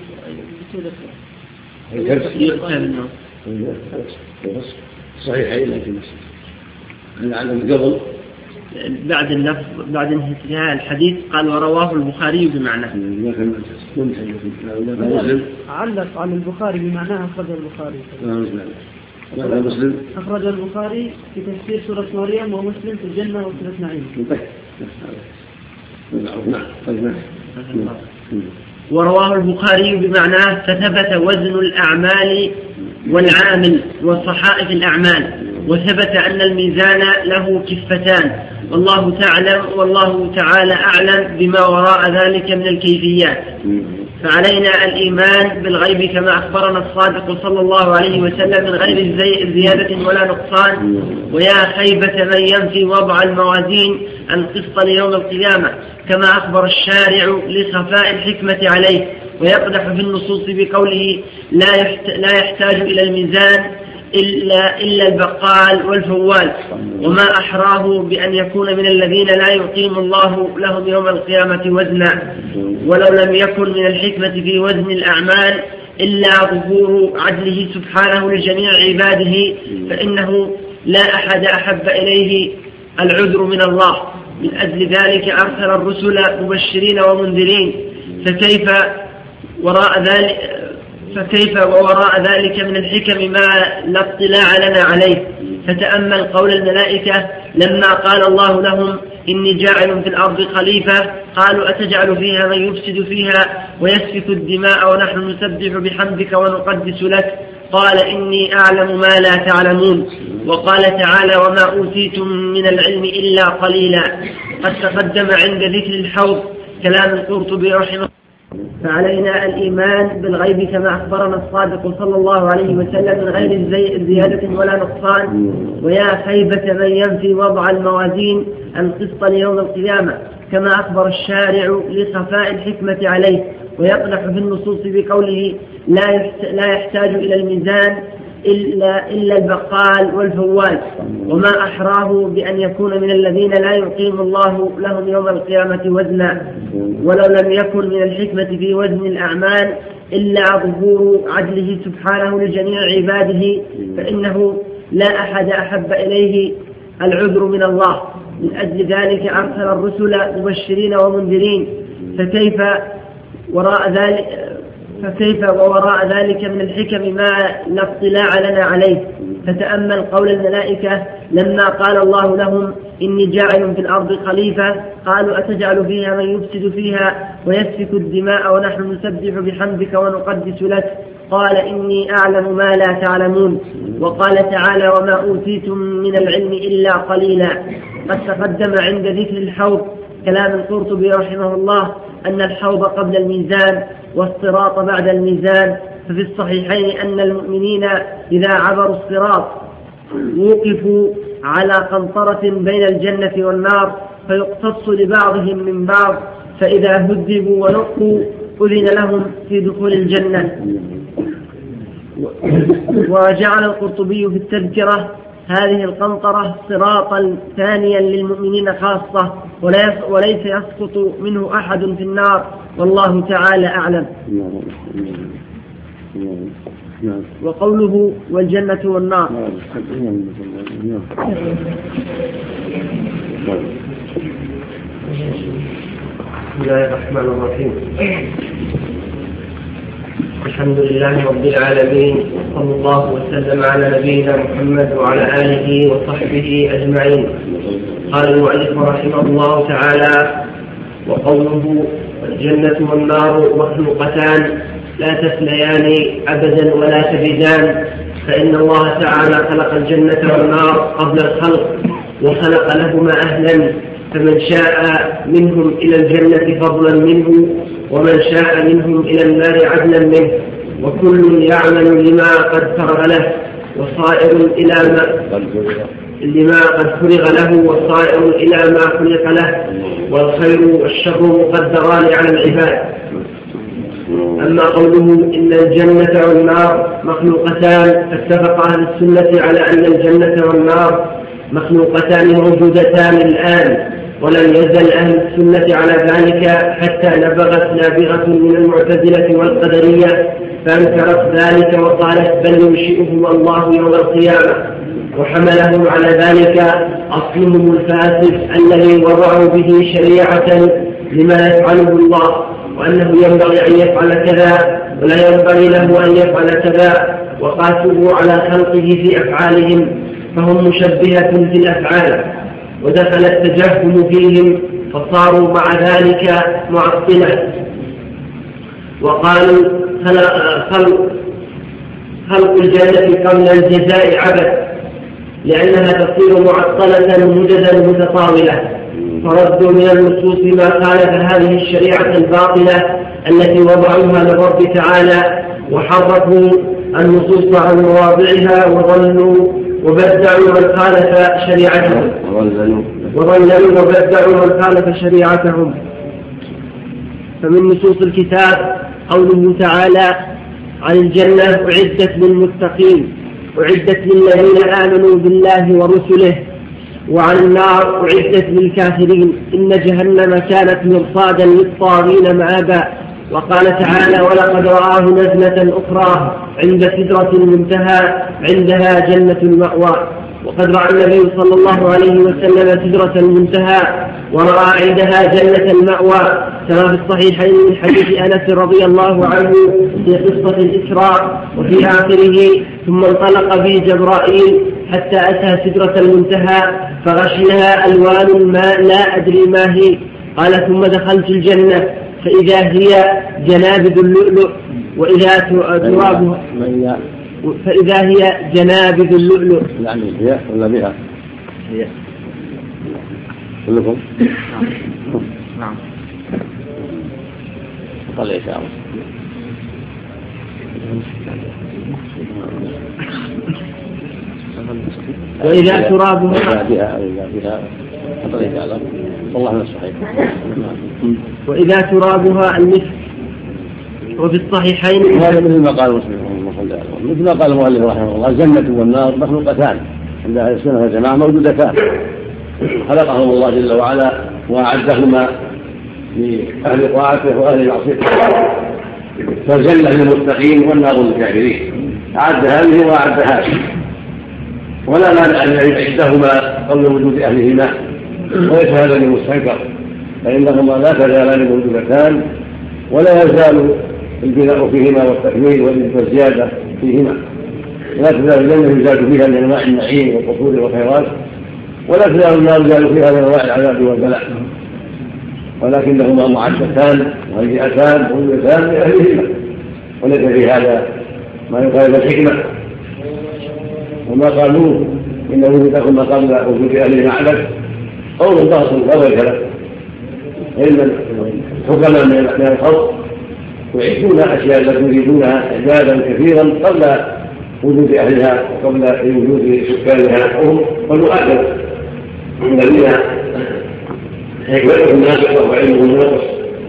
صحيح لكن على قبل بعد اللفظ بعد انتهاء الحديث قال ورواه البخاري بمعنى. علق عن البخاري بمعناه أخرج البخاري. مسلم أخرج البخاري في تفسير سورة مريم ومسلم في الجنة وسورة نعيم. نعم. ورواه البخاري بمعناه فثبت وزن الأعمال والعامل وصحائف الأعمال، وثبت أن الميزان له كفتان، والله تعالى أعلم بما وراء ذلك من الكيفيات. فعلينا الإيمان بالغيب كما أخبرنا الصادق صلى الله عليه وسلم من غير زيادة ولا نقصان. ويا خيبة من ينفي وضع الموازين أن قسطا ليوم القيامة كما أخبر الشارع لخفاء الحكمة عليه، ويقدح في النصوص بقوله لا يحتاج إلى الميزان إلا البقال والفوال، وما أحراه بأن يكون من الذين لا يقيم الله لهم يوم القيامة وزنا، ولو لم يكن من الحكمة في وزن الأعمال إلا ظهور عدله سبحانه لجميع عباده، فإنه لا أحد أحب إليه العذر من الله. من أجل ذلك أرسل الرسل مبشرين ومنذرين، فكيف وراء ذلك من الحكم ما لا اطلاع لنا عليه. فتأمل قول الملائكة لما قال الله لهم إني جاعل في الأرض خليفة، قالوا أتجعل فيها من يفسد فيها ويسفك الدماء ونحن نسبح بحمدك ونقدس لك، قال إني أعلم ما لا تعلمون. وقال تعالى وما أوتيتم من العلم إلا قليلا. قد تقدم عند ذكر الحوض كلام القرطبي رحمه الله. فعلينا الإيمان بالغيب كما أخبرنا الصادق صلى الله عليه وسلم من غير زيادة ولا نقصان. ويا خيبة من ينفي وضع الموازين القسط ليوم القيامة كما أخبر الشارع لخفاء الحكمة عليه، ويقدح في النصوص بقوله لا يحتاج إلى الميزان إلا البقال والفوال، وما أحراه بأن يكون من الذين لا يقيم الله لهم يوم القيامة وزنا، ولو لم يكن من الحكمة في وزن الأعمال إلا ظهور عدله سبحانه لجميع عباده، فإنه لا أحد أحب إليه العذر من الله. من أجل ذلك أرسل الرسل مبشرين ومنذرين، فكيف وراء ذلك من الحكم ما لا اطلاع لنا عليه. فتأمل قول الملائكة لما قال الله لهم إني جاعل في الأرض خليفة، قالوا أتجعل فيها من يفسد فيها ويسفك الدماء ونحن نسبح بحمدك ونقدس لك، قال إني أعلم ما لا تعلمون. وقال تعالى وما أوتيتم من العلم إلا قليلا. قد تقدم عند ذكر الحوض كلام القرطبي رحمه الله أن الحوض قبل الميزان والصراط بعد الميزان. ففي الصحيحين أن المؤمنين إذا عبروا الصراط وقفوا على قنطرة بين الجنة والنار فيقتص لبعضهم من بعض، فإذا هذبوا ونقوا أذن لهم في دخول الجنة. وجعل القرطبي في التذكرة هذه القنطرة صراطا ثانيا للمؤمنين خاصة، وليس يسقط منه أحد في النار، والله تعالى أعلم. وقوله والجنة والنار. بسم الله الرحمن الرحيم. الحمد لله رب العالمين، صلى الله وسلم على نبينا محمد وعلى آله وصحبه أجمعين. قال المؤلف رحمه الله تعالى: وقوله الجنة والنار مخلوقتان لا تفنيان أبدا ولا تبدان، فإن الله تعالى خلق الجنة والنار قبل الخلق وخلق لهما أهلا، فمن شاء منهم إلى الجنة فضلا منه ومن شاء منهم إلى النار عدلا منه، وكل يعمل لما قد فرغ له وصائر إلى لما قد فرغ له وصائر إلى ما خلق له، والخير والشر مقدران على العباد. أما قوله إن الجنة والنار مخلوقتان، فاتفق أهل السنة على أن الجنة والنار مخلوقتان موجودتان الآن، ولم يزل أهل السنة على ذلك حتى نبغت نابغة من المعتزلة والقدرية فأنكرت ذلك وقالت بل ينشئهم الله يوم القيامة، وحملهم على ذلك أصلهم الفاسد الذي وضعوا به شريعة لما يفعله الله، وأنه ينبغي أن يفعل كذا ولا ينبغي له أن يفعل كذا، وقاسوا على خلقه في أفعالهم، فهم مشبهة في الأفعال، ودخل التجهم فيهم فصاروا مع ذلك معطلة، وقالوا خلق الجنة قبل الجزاء عبث، لأنها تصير معطلة مجدا متطاولة، فردوا من النصوص ما خالف هذه الشريعة الباطلة التي وضعوها للرب تعالى، وحرفوا النصوص عن مواضعها وضلوا وبدعوا من خالف شريعته وضللوا وبدعوا من خالف شريعتهم. فمن نصوص الكتاب قوله تعالى عن الجنة أعدت للمتقين، أعدت للذين آمنوا بالله ورسله، وعن النار أعدت للكافرين إن جهنم كانت مرصادا للطاغين مآبا. وقال تعالى ولقد رآه نزلة أخرى عند سدرة المنتهى عندها جنة المأوى. وقد رأى النبي صلى الله عليه وسلم سدرة المنتهى ورأى عندها جنة المأوى كما في الصحيحين من حديث أنس رضي الله عنه في قصة الإسراء وفي آخره ثم انطلق به جبرائيل حتى أتى سدرة المنتهى فغشيها ألوان الماء لا أدري ما هي. قال ثم دخلت الجنة فإذا هي جنابذ اللؤلؤ وإذا ترابها فإذا هي جنابذ اللؤلؤ. يعني هي ولا بها؟ هي كلكم؟ نعم. قال يا شاء الله. وإذا ترابها والله صحيح. وإذا ترابها المسك. وفي الصحيحين هذا مثل ما قال مسلم مثل ما قال المؤلف رحمه الله الجنة والنار مخلوقتان عند أهل السنة والجماعة موجودتان خلقهم الله جل وعلا وأعدهما لأهل طاعته وأهل معصيته. فالجنة للمتقين والنار للكافرين أعد هذه وأعد هذه ولا مانع أن يعدهما قبل وجود أهلهما وليس هذا لمستنكر فإنهما لا تزالان موجودتان ولا يزال البناء فيهما والتكميل والزيادة فيهما. لا تزال الجنة يزاد فيها من أنواع النعيم والقصور والخيرات ولا تزال النار يزاد فيها من أنواع العذاب والبلاء ولكنهما معدتان وهيئتان موجودتان لأهلهما وليس في هذا ما يقال الحكمة. وما قالوه إن وجودهما قبل وجود أهلهما عبث قول باطل لا وجه له. فإن الحكماء من الخلق يعدون أشياء التي يريدونها إعدادا كثيرا قبل وجود أهلها وقبل وجود سكانها وهم والمؤكد الذين حكمتهم ناقصة وعلمهم ناقص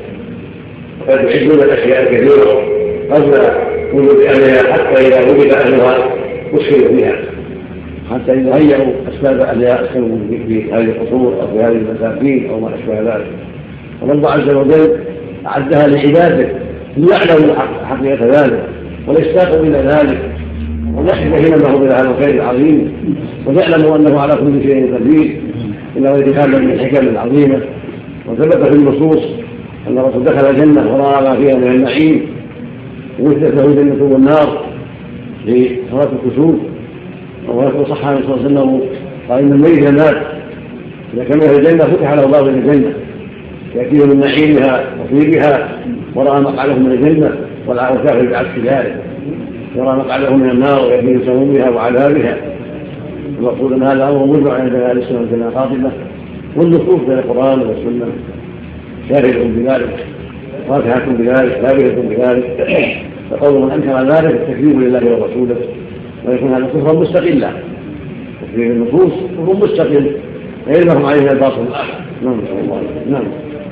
وقد يعدون الأشياء كثيرة قبل وجود أهلها حتى إذا وجد أهلها أسكنوا فيها حتى إذا هيئوا أسباب أهلها أسكنوا في هذه القصور أو في هذه المساكين أو ما أشبه ذلك. والله عز وجل أعدها لعباده ليعلموا حقيقة ذلك ويشتاقوا إلى ذلك ويحبهم إلى هذا الخير العظيم ويعلموا أنه على كل شيء قدير إلى غير هذا من الحكم العظيمة. وثبت في النصوص أن الرسول دخل الجنة ورأى ما فيها من النعيم ووجدت له الجنة والنار لصلاة الكسوف. وصح عن صلى الله عليه وسلم قال إن الميت مات إذا كان في الجنة فتح له باب الجنة يأتيه من نعيمها وطيبها ورأى مقعده من الجنة والكافر بعكس ذلك يرى مقعده من النار ويأتيه من سمومها وعذابها. المقصود أن هذا أمر مجمع عند أهل السنة والجماعة خاطبة والنصوص من القرآن والسنة شاهد بذلك واضحة بذلك ثابتة بذلك. فقول من أنكر ذلك التكذيب لله ورسوله ويكون هذا كفرا مستقلا تكذيب النصوص كفر مستقل غيرهم عليه الباطل. نعم.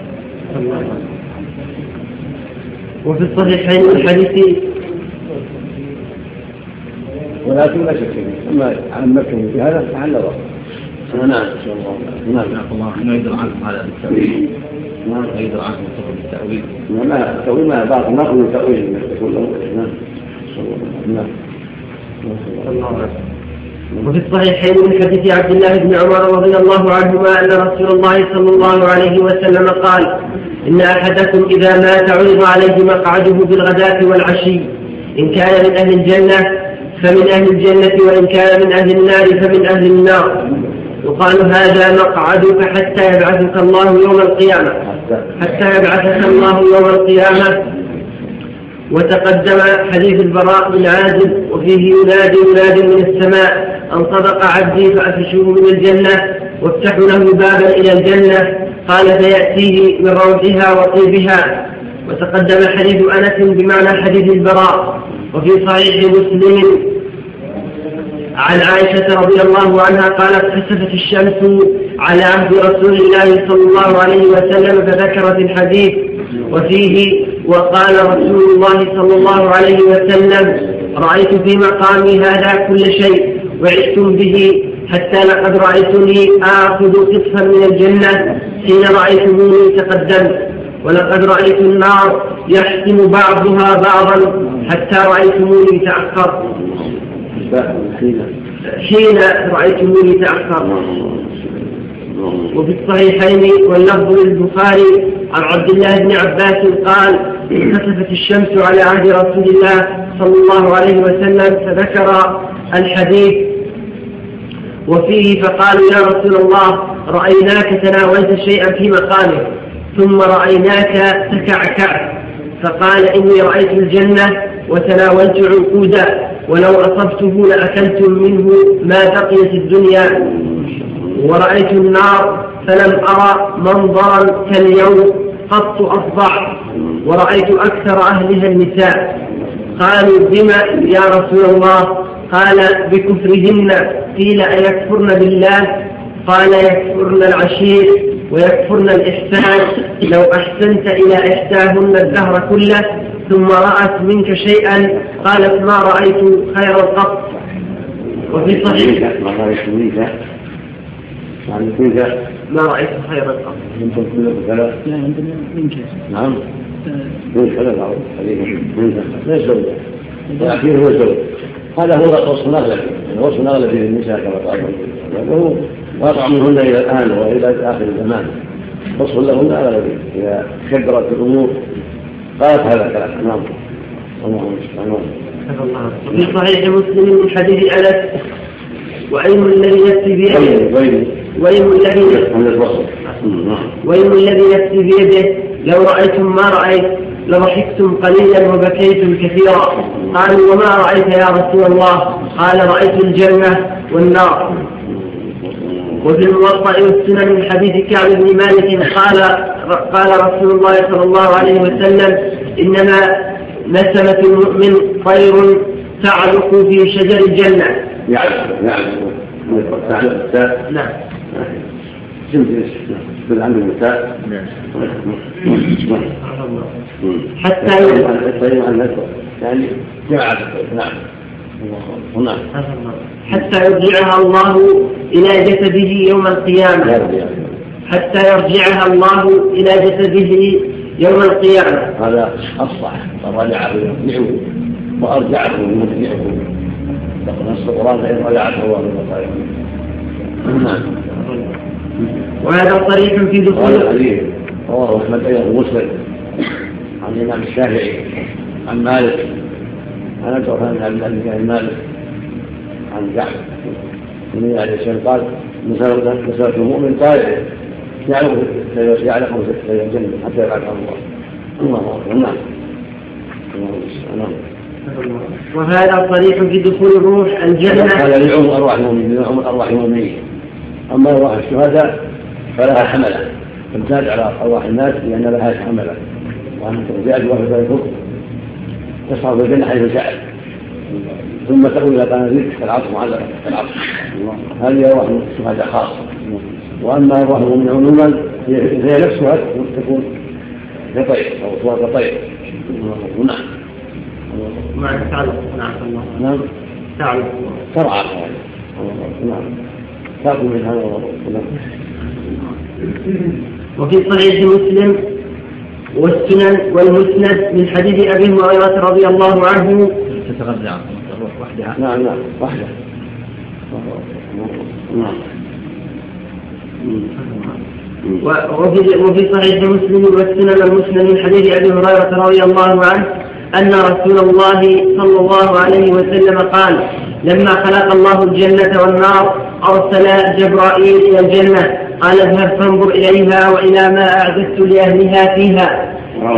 وفي الصحيحين الحديث ولكن لا شك فيه أما عن مكة في هذا فعل نظر. نعم إن شاء الله. نعم الله نريد عنكم هذا التأويل. نعم نريد عنكم التأويل. ما التأويل ما باطل نقل التأويل يقول له. نعم. وفي الصحيحين من حديث عبد الله بن عمر رضي الله عنهما أن رسول الله صلى الله عليه وسلم قال إن أحدكم إذا مات عرض عليه مقعده بالغداة والعشي إن كان من أهل الجنة فمن أهل الجنة وإن كان من أهل النار فمن أهل النار. يقال هذا مقعدك حتى يبعثك الله يوم القيامة وتقدم حديث البراء بن عازب وفيه ينادي من السماء أن صدق عبدي فأفشوه من الجنة وافتحوا له بابا إلى الجنة قال فيأتيه من روحها وطيبها. وتقدم حديث أنس بمعنى حديث البراء. وفي صحيح مسلم عن عائشة رضي الله عنها قالت خسفت الشمس على عهد رسول الله صلى الله عليه وسلم فذكر في الحديث وفيه: وقال رسول الله صلى الله عليه وسلم: رأيت في مقامي هذا كل شيء وعشتم به، حتى لقد رأيتني آخذ قطفا من الجنة حين رأيتموني تقدمت، ولقد رأيت النار يحسم بعضها بعضا حتى رأيتموني تأخر. حين رأيتموني تأخر. وفي الصحيحين واللفظ للبخاري عن عبد الله بن عباس قال: خسفت الشمس على عهد رسول الله صلى الله عليه وسلم فذكر الحديث وفيه فقالوا: يا رسول الله رأيناك تناولت شيئا في مقامه ثم رأيناك تكعكعت، فقال: إني رأيت الجنة وتناولت عنقودا ولو أصبته لأكلتم منه ما بقيت الدنيا، ورأيت النار فلم أرى منظرا كاليوم قط أفظع، ورأيت أكثر أهلها النساء. قالوا: بما يا رسول الله؟ قال: بكفرهن. قيل: أيكفرن بالله؟ قال: يكفرن العشير ويكفرن الإحسان، لو أحسنت إلى إحداهن الدهر كله ثم رأت منك شيئا قالت: ما رأيت خيرا قط. وفي صحيح ما رأيت خيرا قط. نعم لكن هو الزوج هذا هو وصف الأغلب، وصف الأغلب في النساء كما قال وهو واقع منهن إلى الآن وإلى آخر الزمان، وصف لهن أغلب إذا كبرت الأمور قالت هذا الكلام. نعم. في صحيح مسلم من حديث أنس: وأيم الذي نفسي بيده وأيم الذي نفسي بيده لو رأيتم ما رأيت لضحكتم قليلا وبكيتم كثيرا. قالوا: وما رأيت يا رسول الله؟ قال: رأيت الجنة والنار. وفي الموطأ والسنن من حديث كعب بن مالك قال رسول الله صلى الله عليه وسلم: إنما نسمة المؤمن طير تعلق في شجر الجنة. نعم. حتى يرجعها الله إلى جسده يوم القيامة. هذا أصلح ورجعه يرجعه وأرجعه يرجعه. نص القرآن فإن رجعته الله من وهذا صريح في دخول الحديث. رواه أحمد أيضا مسلم عن الإمام الشافعي عن مالك عن مالك عن كعب بن مالك قال: مسألة المؤمن طائر يعلق في الجنة حتى يبعث الله. وهذا صريح في دخول الروح الجنة. هذا لعموم أرواح المؤمنين. أما أرواح الشهداء فلها حملة تمتاز على أرواح الناس لأن لها حملة، وأن ترجع واحد الكفر تصعد الجنة حيث شاءت ثم تقول إلى قناديل كالعصر معلقة كالعصر. هذه أرواح الشهداء خاصة. وأما أرواح المؤمنين عموما هي نفسها تكون كطير أو صور كطير. نعم. مع تعلق. نعم. تعلق. ترعى. نعم. تأكل من هذا. وفي صحيح مسلم والسنن والمسند من حديث أبي هريرة رضي الله عنه تتغذى عن الروح وحدها. نعم وحدها. وفي صحيح مسلم والسنن والمسند من حديث أبي هريرة رضي الله عنه أن رسول الله صلى الله عليه وسلم قال: لما خلق الله الجنة والنار أرسل جبرائيل إلى الجنة قال: اذهب فانظر إليها وإلى ما أعددت لأهلها فيها.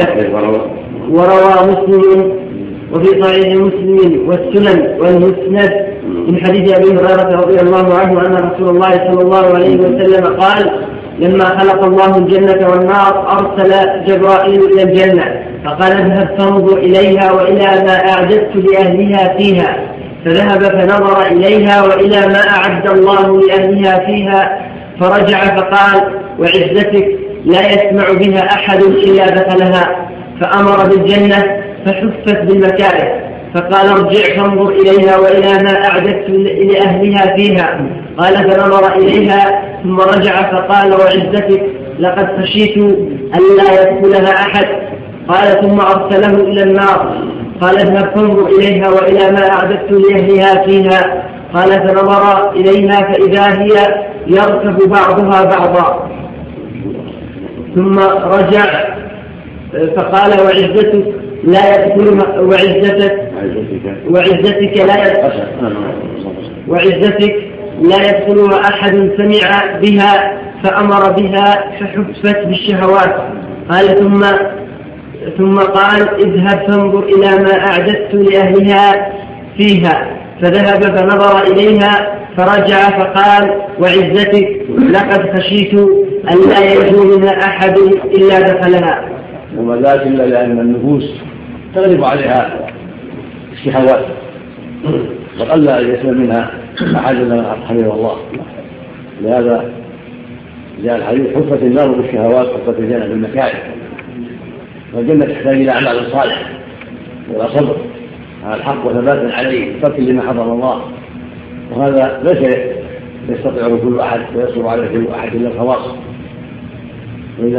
وروى مسلم وفي صحيح مسلم والسنن والمسند من حديث أبي هريرة رضي الله عنه أن رسول الله صلى الله عليه وسلم قال: لما خلق الله الجنة والنار أرسل جبرائيل إلى الجنة فقال: اذهب فانظر إليها وإلى ما أعددت لأهلها فيها. فذهب فنظر إليها وإلى ما أعد الله لأهلها فيها فرجع فقال وعزتك لا يسمع بها أحد إلا دخلها، فأمر بالجنة فحفت بالمكاره، فقال ارجع فانظر إليها وإلى ما أعددت لأهلها فيها. قال فنظر إليها ثم رجع فقال وعزتك لقد خشيت ألا يدخلها أحد. قال ثم أرسله إلى النار، قال اذهب فانظر إليها وإلى ما أعددت لأهلها فيها. قال فنظر إليها فإذا هي يركب بعضها بعضا، ثم رجع فقال وعزتك لا يدخلها وعزتك لا يدخلها أحد سمع بها فأمر بها فحفت بالشهوات. قال ثم قال اذهب فانظر إلى ما أعددت لأهلها فيها. فذهب فنظر إليها فرجع فقال وعزتك لقد خشيت أن لا ينجو منها أحد إلا دخلها. وما ذاك إلا لأن النفوس تغلب عليها الشهوات، وقل أن يسلم منها أحد إلا حمد الله. لهذا جاء الحديث حفت النار بالشهوات حفت الجنة بالمكاره، والجنة تحتاج إلى أعمال صالح وإلى صبر على الحق وثبات عليه ترك لما حرم الله، وهذا ليس يستطيع كل أحد ويصبر عليه كل أحد إلا الخواص. وإذا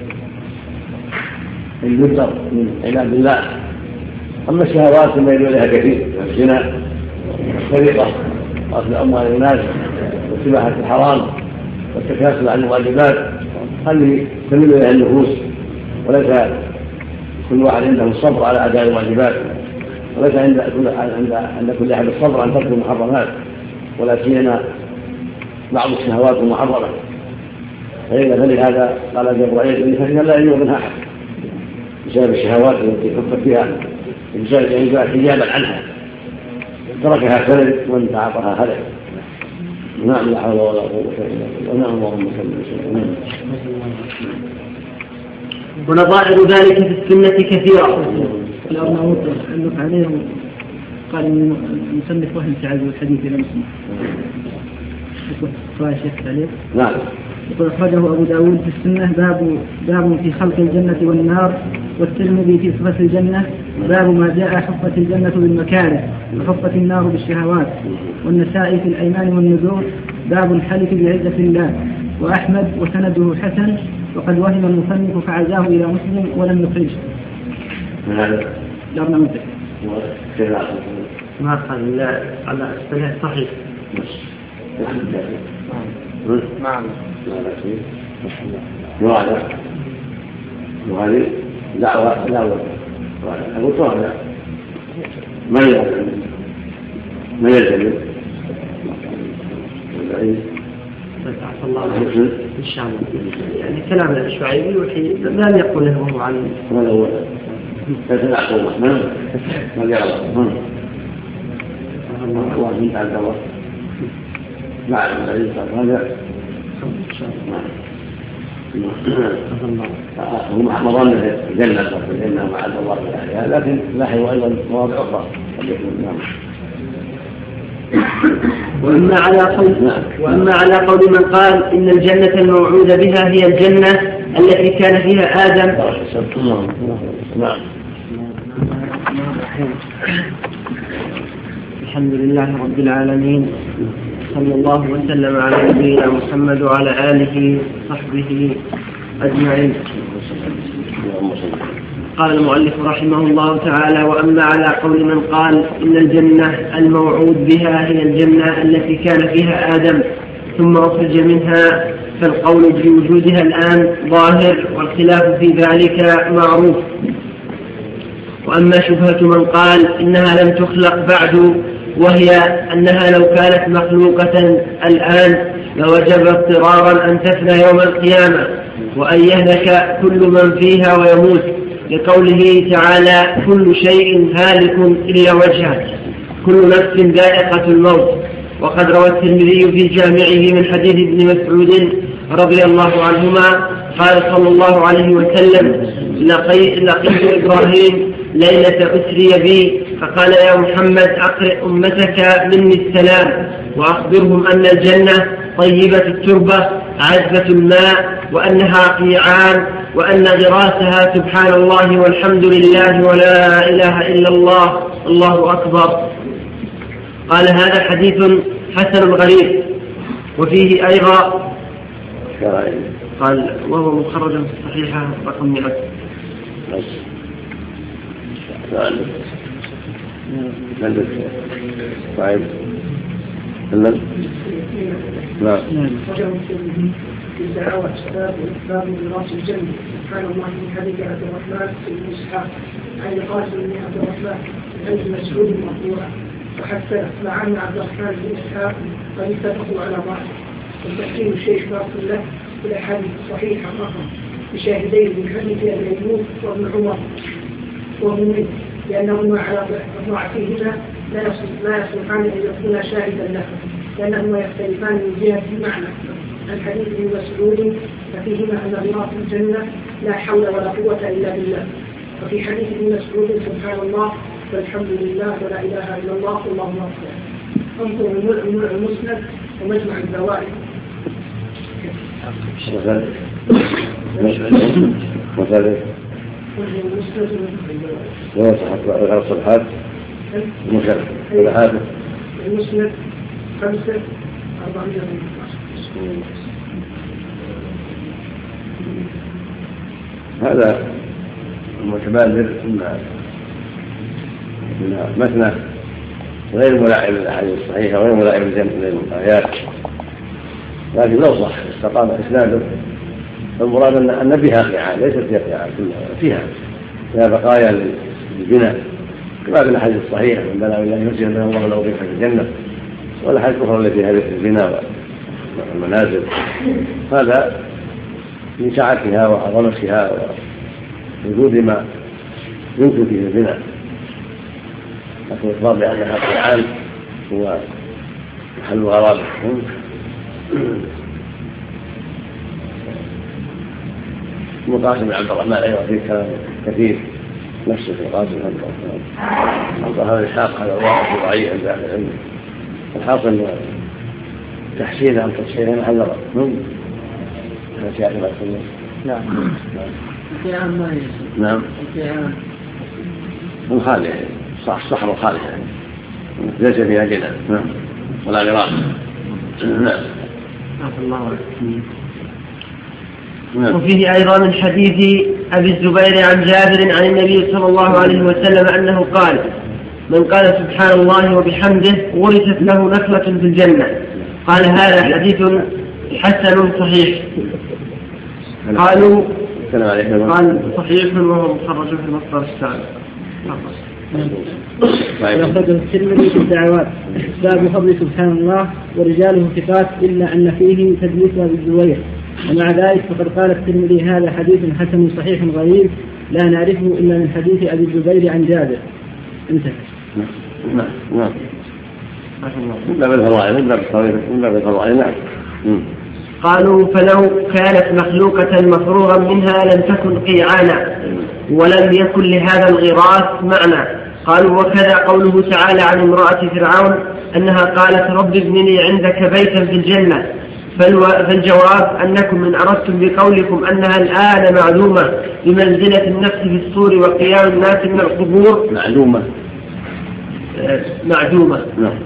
المدر من عباد الله. أما الشهوات يميل إليها كثير، الزنا والسرقة وأكل أموال الناس والسباحة في الحرام والتكاسل عن الواجبات، هذه تميل إليها النفوس، وليس كل واحد عنده الصبر على أداء الواجبات، وليس عند كل أحد الصبر عن ترك المحرمات، ولا سيما بعض الشهوات المحرمة. فلهذا قال جبرائيل فإن لا يجوز منها أحد بسبب الشهوات التي حفت بها الإنسان حجابا عنها، تركها خلل ومن تعاطاها هلك. نعم لا حول ولا قوة إلا بالله. ونعم اللهم صل وسلم. ونظائر ذلك في السنة كثيرة. لا نعود أنك عليهم قال إن المصنف وهم تعالى الحديث إلى مسلم. رأي شيخ عليه. نعم. يقول أخرجه أبو داود في السنة باب في خلق الجنة والنار، والترمذي في صفة الجنة باب ما جاء حفت الجنة بالمكاره وحفت النار بالشهوات، والنسائي في الأيمان والنذور باب الحلف بعزة الله، وأحمد وسنده حسن، وقد وهم المصنف فعزاه إلى مسلم ولم يخرجه. لا منطق ما قال لا على السنة صحيح. نعم. وهذه دعوة أقول طبعا ما يلزم الله إن شاء الله. يعني كلام الشعيبي لم يقل له عن هذا هو يتنعقل ما يعرف الله من تعالى الله نعم هذا هم مظن الجنة مع الله في الأحياء، لكن لاحظوا أيضا مواضع أخرى. وأما على قول من قال إن الجنة الموعود بها هي الجنة التي كان فيها آدم. الحمد لله رب العالمين، صلى الله وسلم على نبينا محمد وعلى آله وصحبه أجمعين. قال المؤلف رحمه الله تعالى: وأما على قول من قال إن الجنة الموعود بها هي الجنة التي كان فيها آدم ثم أخرج منها، فالقول بوجودها الآن ظاهر، والخلاف في ذلك معروف. وأما شبهة من قال إنها لم تخلق بعد، وهي أنها لو كانت مخلوقة الآن لوجب اضطرارا أن تفنى يوم القيامة وأن يهلك كل من فيها ويموت، لقوله تعالى: كل شيء هالك إلا وجهه، كل نفس ذائقة الموت. وقد روى الترمذي في جامعه من حديث ابن مسعود رضي الله عنهما قال صلى الله عليه وسلم: لقيت إبراهيم ليلة أسري بي فقال: يا محمد أقرئ أمتك مني السلام وأخبرهم أن الجنة طيبة التربة عذبة الماء وأنها قيعان وأن غراسها سبحان الله والحمد لله ولا إله إلا الله الله أكبر. قال هذا حديث حسن غريب. وفيه أيضا قال وهو مخرج في الصحيحة رقم 100. طيب نعم في دعوة الشباب والإسلام لراس الجنة سبحان الله من حديث عبد الرحمن بن إسحاق عن قاسم بن عبد الرحمن عن مسعود مرفوعا وحتى مع أن عبد الرحمن بن إسحاق قد اتفقوا على ضعف وتحكيم الشيخ باطل له في الأحاديث الصحيحة الأخرى بشاهدين من حديث أبي أيوب وابن عمر وابن لأنهما على ضعفهما لا يصلحان أن يكونا شاهدا له لأنهما يختلفان من جهة المعنى. الحديث ابن مسعود ففيهما أن غراس الجنة لا حول ولا قوة إلا بالله. وفي حديث ابن مسعود سبحان الله والحمد لله ولا إله إلا الله والله أكبر. انظر المسند ومجمع الزوائد. مثلا غير الصفحات المسند 5 4 هذا المتبادر من مثنى غير ملاعب الاحاديث الصحيحه وغير ملاعب للآيات، لكن لو صح استقام اسناده فالمراد ان بها قيعان ليست فيها قيعان فيها بقايا للبناء كما في الاحاديث الصحيحه من بنى بالله مسجدا بنى الله له بيتا في الجنه والاحاديث الاخرى التي فيها البناء والمنازل. هذا من سعتها وعظمتها ووجود ما يمكن فيه البناء، لكن الإخبار بأنها قيعان هو محل غرابة. قاسم بن عبد الرحمن أيضا فيه كلام كثير نفسه في قاسم بن عبد الرحمن. هذا الإسحاق هذا واقع ضعيف عند أهل العلم. الحاصل تحسين أم تصحيح محل نظر. نعم. نعم. الخالية الصحراء الخالية ليس فيها جنة. نعم. ولا غراس. نعم. وفيه أيضا من حديث أبي الزبير عن جابر عن النبي صلى الله عليه وسلم أنه قال: من قال سبحان الله وبحمده ورثت له نخلة في الجنة. قال هذا حديث حسن صحيح. قالوا قال صحيح وهو مخرج في المصدر السابق. ويخرج الترمذي في الدعوات باب فضل سبحان الله ورجاله ثقات إلا أن فيه تدليس بالزوير، ومع ذلك فقد قال الترمذي هذا حديث حسن صحيح غريب لا نعرفه إلا من حديث أبي الزبير عن جابر. انتهى. نعم. من باب الفضائل. نعم. قالوا فلو كانت مخلوقة مفروغا منها لم تكن قيعانا ولم يكن لهذا الغراس معنى. قالوا وكذا قوله تعالى عن امرأة فرعون أنها قالت رب ابن لي عندك بيتا في الجنة، فالجواب أنكم من أردتم بقولكم أنها الآن معلومة بمنزلة النفس في الصور وقيام الناس من القبور معدومة.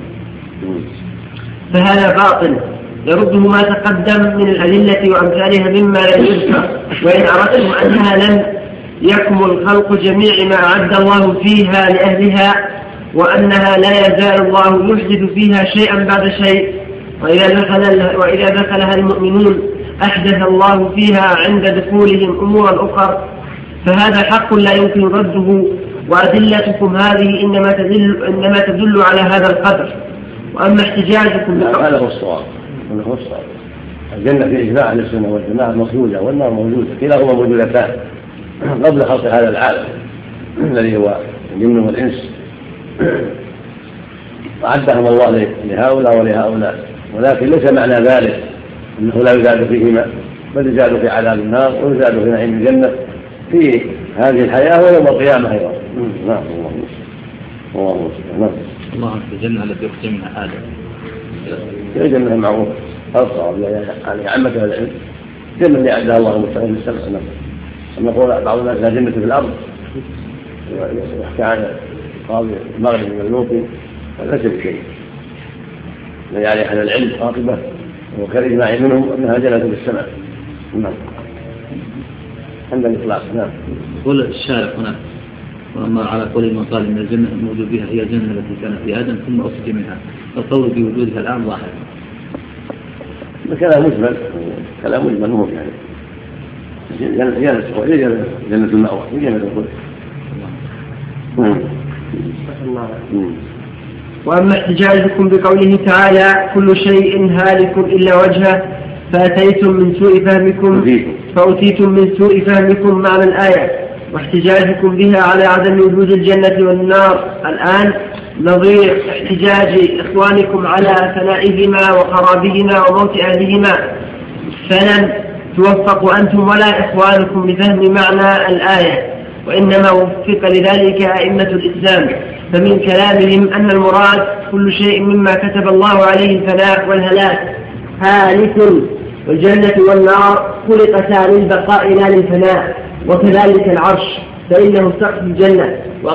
فهذا باطل يرده ما تقدم من الأدلة وأمثالها مما لا يذكر. وإن أردتم أنها لم يكمل الخلق جميع ما أعد الله فيها لأهلها وأنها لا يزال الله يحدث فيها شيئا بعد شيء، وإذا دخلها المؤمنون أحدث الله فيها عند دخولهم أمورا أخرى، فهذا حق لا يمكن رده. وأدلتكم هذه إنما تدل على هذا القدر. وأما احتجاجكم هذا هو الصواب. الجنة في إجماع أهل السنة والجماعة موجودة والنار موجودة، كلاهما موجودتان قبل خلق هذا العالم الذي هو الجن والإنس، أعدهم الله لهؤلاء ولهؤلاء، ولكن ليس معنى ذلك أنه لا يزاد فيهما، بل يزاد في عذاب النار ويزاد في نعيم الجنة في هذه الحياة ويوم القيامة أيضا. نعم. الله في الجنة التي يخرج منها آدم. هي الجنة المعروفة الصواب يعني عامة العلم جنة اللي أعدها الله المتقين للسمع. أما يقول بعض الناس لا جنة في الأرض يحكى عن قاضي المغرب الملوكي فليس بشيء، يعني أهل العلم قاطبة وكالإجماع منهم أنها جنة في السماء. نعم عند الإطلاق. نعم. يقول الشارع هنا وأما على قول من قال إن الجنة الموجود بها هي الجنة التي كانت في آدم ثم أخرج منها، القول بوجودها الآن ظاهر. كلام مجمل، كلام مجمل هو يعني جنة المأوى هي جنة الخلد. وأما احتجاجكم بقوله تعالى كل شيء هالك إلا وجهه فأتيتم من سوء فهمكم معنى الآية واحتجاجكم بها على عدم وجود الجنة والنار الآن نظير احتجاج إخوانكم على فنائهما وخرابهما وموت أهلهما، فلن توفقوا أنتم ولا إخوانكم لفهم معنى الآية، وإنما وفق لذلك أئمة الإسلام، فمن كلامهم أن المراد كل شيء مما كتب الله عليه الفناء والهلاك هالك، والجنة والنار خلقتا للبقاء لا للفناء، وكذلك العرش فإنه سقف الجنة،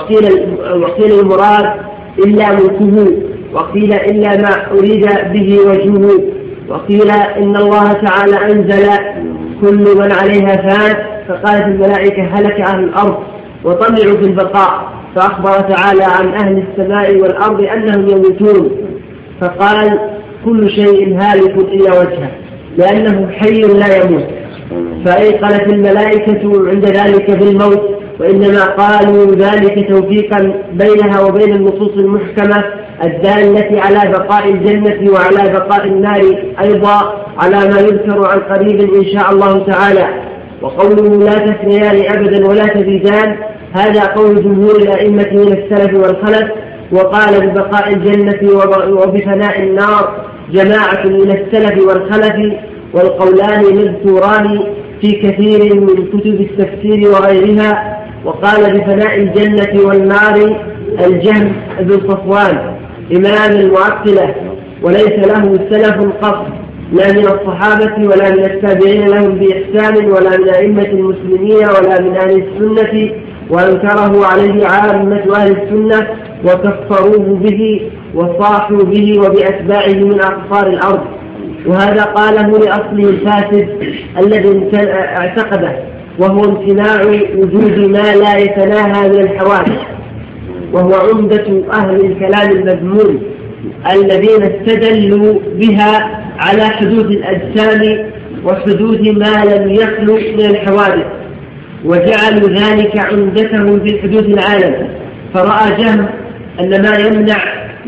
وقيل المراد إلا ملكه، وقيل إلا ما أريد به وجهه، وقيل إن الله تعالى أنزل كل من عليها فات، فقالت الملائكة هلك أهل الأرض وطمعوا في البقاء، فأخبر تعالى عن أهل السماء والأرض أنهم يموتون، فقال كل شيء هالك إلا وجهه لأنه حي لا يموت، فأيقنت الملائكة عند ذلك بالموت، وإنما قالوا ذلك توفيقا بينها وبين النصوص المحكمة الدالة على بقاء الجنة وعلى بقاء النار أيضا على ما يذكر عن قريب إن شاء الله تعالى. وقوله لا تثنيان أبدا ولا تزيدان هذا قول جمهور الأئمة من السلف والخلف، وقال ببقاء الجنة وبفناء النار جماعة من السلف والخلف، والقولان مذكوران في كثير من كتب التفسير وغيرها. وقال بفناء الجنة والنار الجهم بن صفوان إمام المعطلة، وليس له سلف قط لا من الصحابة ولا من التابعين لهم بإحسان ولا من أئمة المسلمين ولا من أهل السنة، وأنكره عليه عامة أهل السنة وكفروه به وصاحوا به وبأتباعه من أقطار الأرض، وهذا قاله لأصله الفاسد الذي اعتقده، وهو امتناع وجود ما لا يتناهى من الحوادث، وهو عمدة أهل الكلام المذموم الذين استدلوا بها على حدوث الأجسام وحدوث ما لم يخلو من الحوادث، وجعلوا ذلك عمدتهم في حدوث العالم، فرأى جهم أن ما يمنع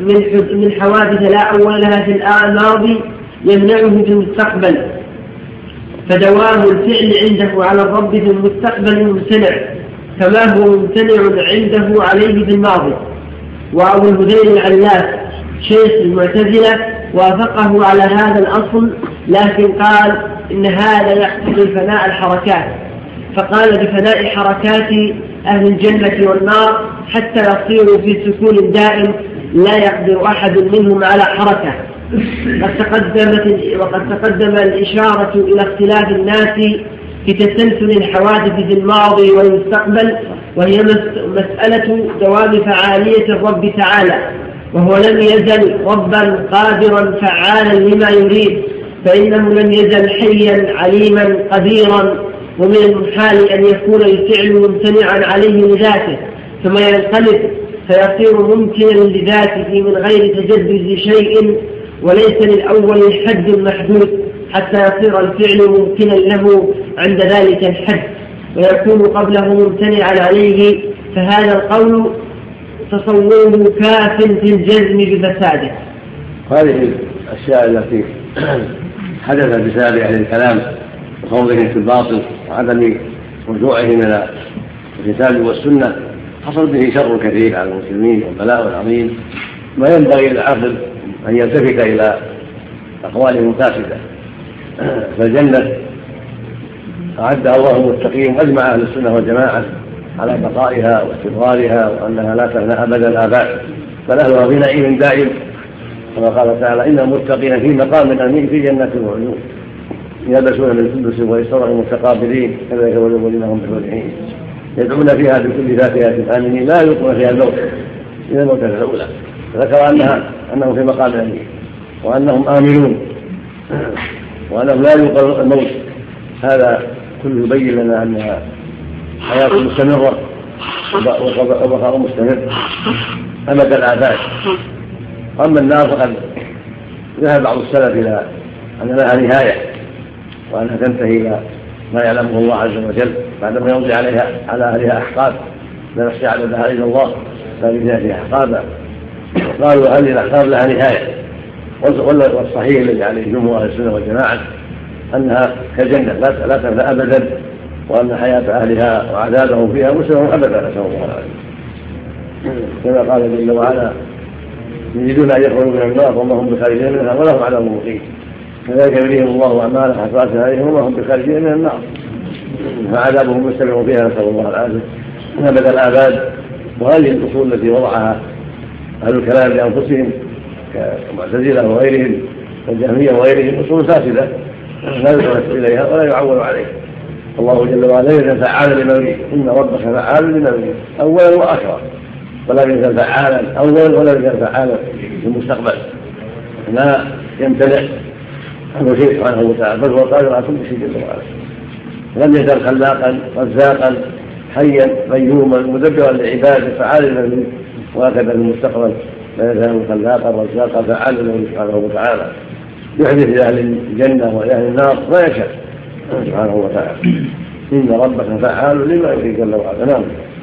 من حوادث لا أول لها في الماضي يمنعه في المستقبل، فدوام الفعل عنده على الرب في المستقبل ممتنع كما هو ممتنع عنده عليه في الماضي. وأبو الهذيل العلاف شيخ المعتزلة وافقه على هذا الأصل، لكن قال إن هذا يقتضي فناء الحركات، فقال بفناء حركات أهل الجنة والنار حتى يصيروا في سكون دائم لا يقدر أحد منهم على حركة. وقد تقدم الإشارة إلى اختلاف الناس في تسلسل الحوادث في الماضي والمستقبل، وهي مسألة دوام فعالية الرب تعالى، وهو لم يزل ربا قادرا فعالا لما يريد، فإنه لم يزل حيا عليما قديرا، ومن المحال أن يكون الفعل ممتنعا عليه لذاته ثم ينقلب فيصير ممكنا لذاته من غير تجدد شيء، وليس للأول حد محدود حتى يصير الفعل ممكنا له عند ذلك الحد ويكون قبله ممتنعا عليه، فهذا القول تصوره كاف في الجزم بفساده. هذه الأشياء التي حدثت بسبب أهل الكلام وخوضهم في الباطل وعدم رجوعهم إلى الكتاب والسنة حصل به شر كثير على المسلمين والبلاء العظيم، ما ينبغي للعاقل أن يلتفت إلى أقوالهم الفاسدة. فالجنة أعدها الله المتقين، وأجمع أهل السنة والجماعة على بقائها واستقرارها وأنها لا تفنى أبدا آباد، بل أهلها في نعيم دائم كما قال تعالى إن المتقين في مقام أمين في جنات وعيون يلبسون من سندس واستبرق متقابلين كذلك والذين هم بحورهم يدعون فيها بكل فاكهة آمنين لا يلقون فيها الموت إلى الموتة الأولى. ذكر أنهم في مقام أمين وأنهم آمنون وأنهم لا يلقون الموت. هذا كله يبين لنا أنها حياة مستمرة وبقاء مستمر أمد الآباد. أما النار فقد ذهب بعض السلف إلى أن لها نهاية وأنها تنتهي إلى ما يعلمه الله عز وجل بعدما يمضي على أهلها أحقاب لا يخشى عددها إلا الله لا يجزي فيها أحقابا. قالوا هذه الأحقاب لها نهاية، والصحيح الذي عليه جمهور أهل السنة والجماعة أنها كالجنة لا تبلى أبدا، وأن حياة أهلها وعذابهم فيها مسلم أبدا نسأل الله العافية. كما قال جل وعلا يريدون أن يخرجوا من النار وما هم بخارجين منها ولهم عذاب مقيم كذلك يريهم الله أعمالهم حسرات عليهم وما هم بخارجين من النار فعذابهم مستمر فيها نسأل الله العافية أبد الآباد. وهذه الأصول التي وضعها أهل الكلام لأنفسهم كمعتزلة وغيرهم والجهمية وغيرهم أصول فاسدة لا يتوسل إليها ولا يعول عليها. الله جل وعلا يزال فعالا لما يريد إن ربك فعال لما يريد أولا وآخرا ولا يزال فعالا أولا ولا يزال فعالا في المستقبل لا يمتنع عنه شيء سبحانه وتعالى بل هو قادر على كل شيء جل وعلا. لم يزال خلاقا رزاقا حيا قيوما مدبرا لعباده فعالا لما يريد وهكذا في المستقبل لا يزال خلاقا رزاقا فعالا لما يريد سبحانه وتعالى يحدث لأهل الجنة وأهل النار ما يشاء سبحانه وتعالى. إن ربك فعال لما يريد جل وعلا. نعم.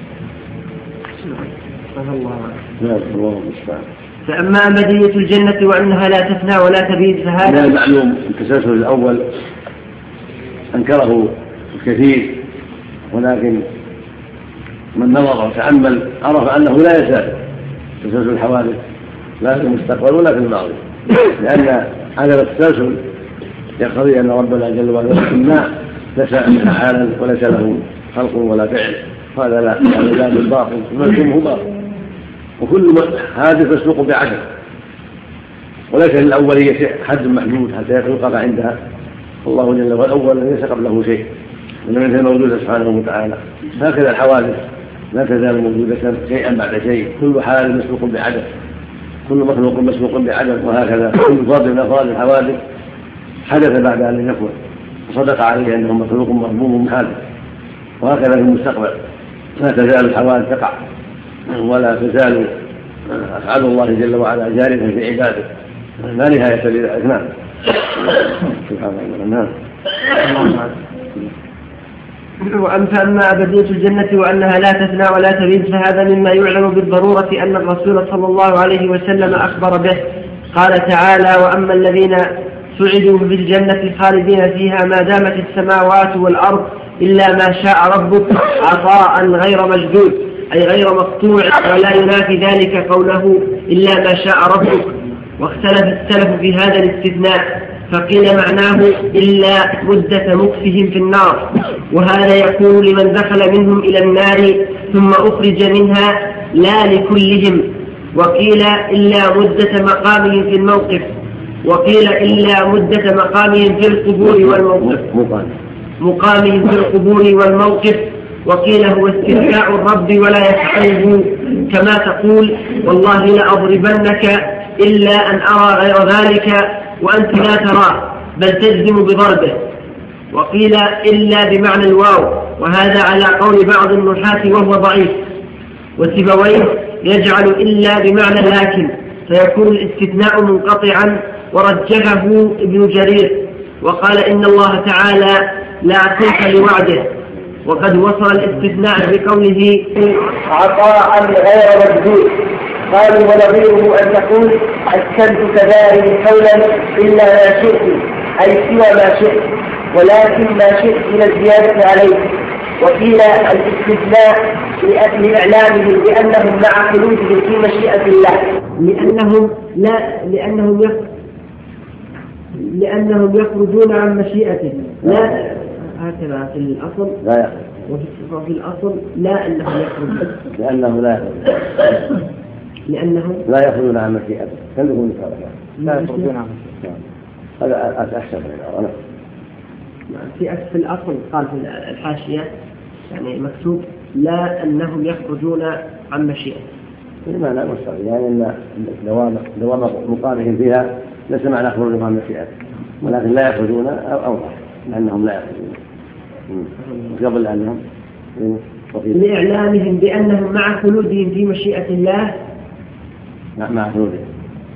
نعم الله المستعان. فأما أبدية الجنة وأنها لا تفنى ولا تبيد فهذا من المعلوم التسلسل الأول أنكره الكثير، ولكن من نظر وتأمل عرف أنه لا يزال تسلسل الحوادث لا في المستقبل ولا في الماضي، لأن عدم التسلسل يقتضي أن ربنا جل وعلا ما ليس فعالا وليس له خلق ولا فعل، هذا لا بالباطل وملزمه باطل، وكل حادث يسبق بعدم وليس للأولية حد محدود حتى يخلق عندها. الله جل وعلا أولا ليس قبله شيء ولم يزل موجودا سبحانه وتعالى. هكذا الحوادث لا تزال موجودة شيئا بعد شيء، كل حال مسبوق بعدم، كل مخلوق مسبوق بعدم، وهكذا كل فرد من أفراد الحوادث حدث بعد أن لم يكن وصدق عليه أنه مخلوق مربوب حادث. وهكذا في المستقبل لا تزال الحوادث تقع ولا تزال أفعال الله جل وعلا جارية في عباده لا نهاية لذلك. نعم سبحان الله. نعم. فأما أبدية الجنة وأنها لا تفنى ولا تبيد فهذا مما يعلم بالضرورة أن الرسول صلى الله عليه وسلم أخبر به. قال تعالى وأما الذين سعدوا بالجنة خالدين فيها ما دامت السماوات والأرض إلا ما شاء ربك عطاء غير مجدود أي غير مقطوع، ولا ينافي ذلك قوله إلا ما شاء ربك. واختلف السلف في هذا الاستثناء فقيل معناه إلا مدة مكثهم في النار، وهذا يكون لمن دخل منهم إلى النار ثم أخرج منها لا لكلهم. وقيل إلا مدة مقامهم في الموقف، وقيل إلا مدة مقامهم في القبور والموقف مقامهم في القبور والموقف. وقيل هو استثناء الرب ولا يفعله كما تقول والله لأضربنك إلا أن أرى غير ذلك وأنت لا ترى بل تجزم بضربه. وقيل إلا بمعنى الواو، وهذا على قول بعض النحاة وهو ضعيف. وسيبويه يجعل إلا بمعنى لكن فيكون الاستثناء منقطعا، ورجحه ابن جرير وقال إن الله تعالى لا صلح لوعده. وقد وصل الاستثناء بقوله عطاء غير مجدود. قالوا ونظيره أن تقول أسكنتك داري حولا إلا ما شئت أي سوى ما شئت ولكن ما شئت من الزيادة عليه. وقيل الاستثناء لإعلامهم بأنهم مع خلودهم في مشيئة الله لأنهم يخرجون عن مشيئته. لا هكذا في الأصل لا وفي الأصل لا أنهم يخرجون لأنهم لا يخرجون عن مشيئته. كلهم لا يخرجون عن هذا أحسن من في الأصل قال في الحاشية يعني مكتوب لا أنهم يخرجون عن مشيئة. ما لا مستوى يعني أن دوام مقامهم فيها ليس معنى خروجهم عن مشيئة، ولكن لا يخرجون أوضح لأنهم لا يخرجون قبل أنهم لإعلامهم بأنهم مع خلودهم في مشيئة الله مع خلودهم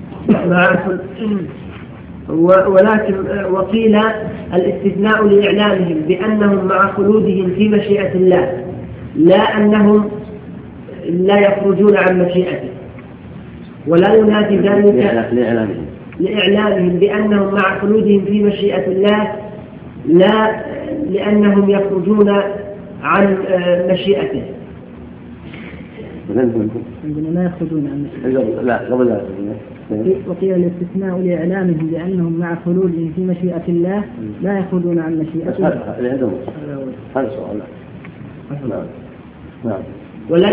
ولكن وقيل الاستثناء لإعلامهم بأنهم مع خلودهم في مشيئة الله لا أنهم لا يخرجون عن مشيئته، ولا ينافي ذلك لإعلامهم بأنهم مع خلودهم في مشيئة الله لا لأنهم يخرجون عن مشيئته. عندنا لا يخرجون عن مشيئته. لا قبل وقيل الاستثناء لإعلامهم بأنهم مع خلودهم في مشيئة الله لا يخرجون عن مشيئته. هذا سؤال. نعم. ولا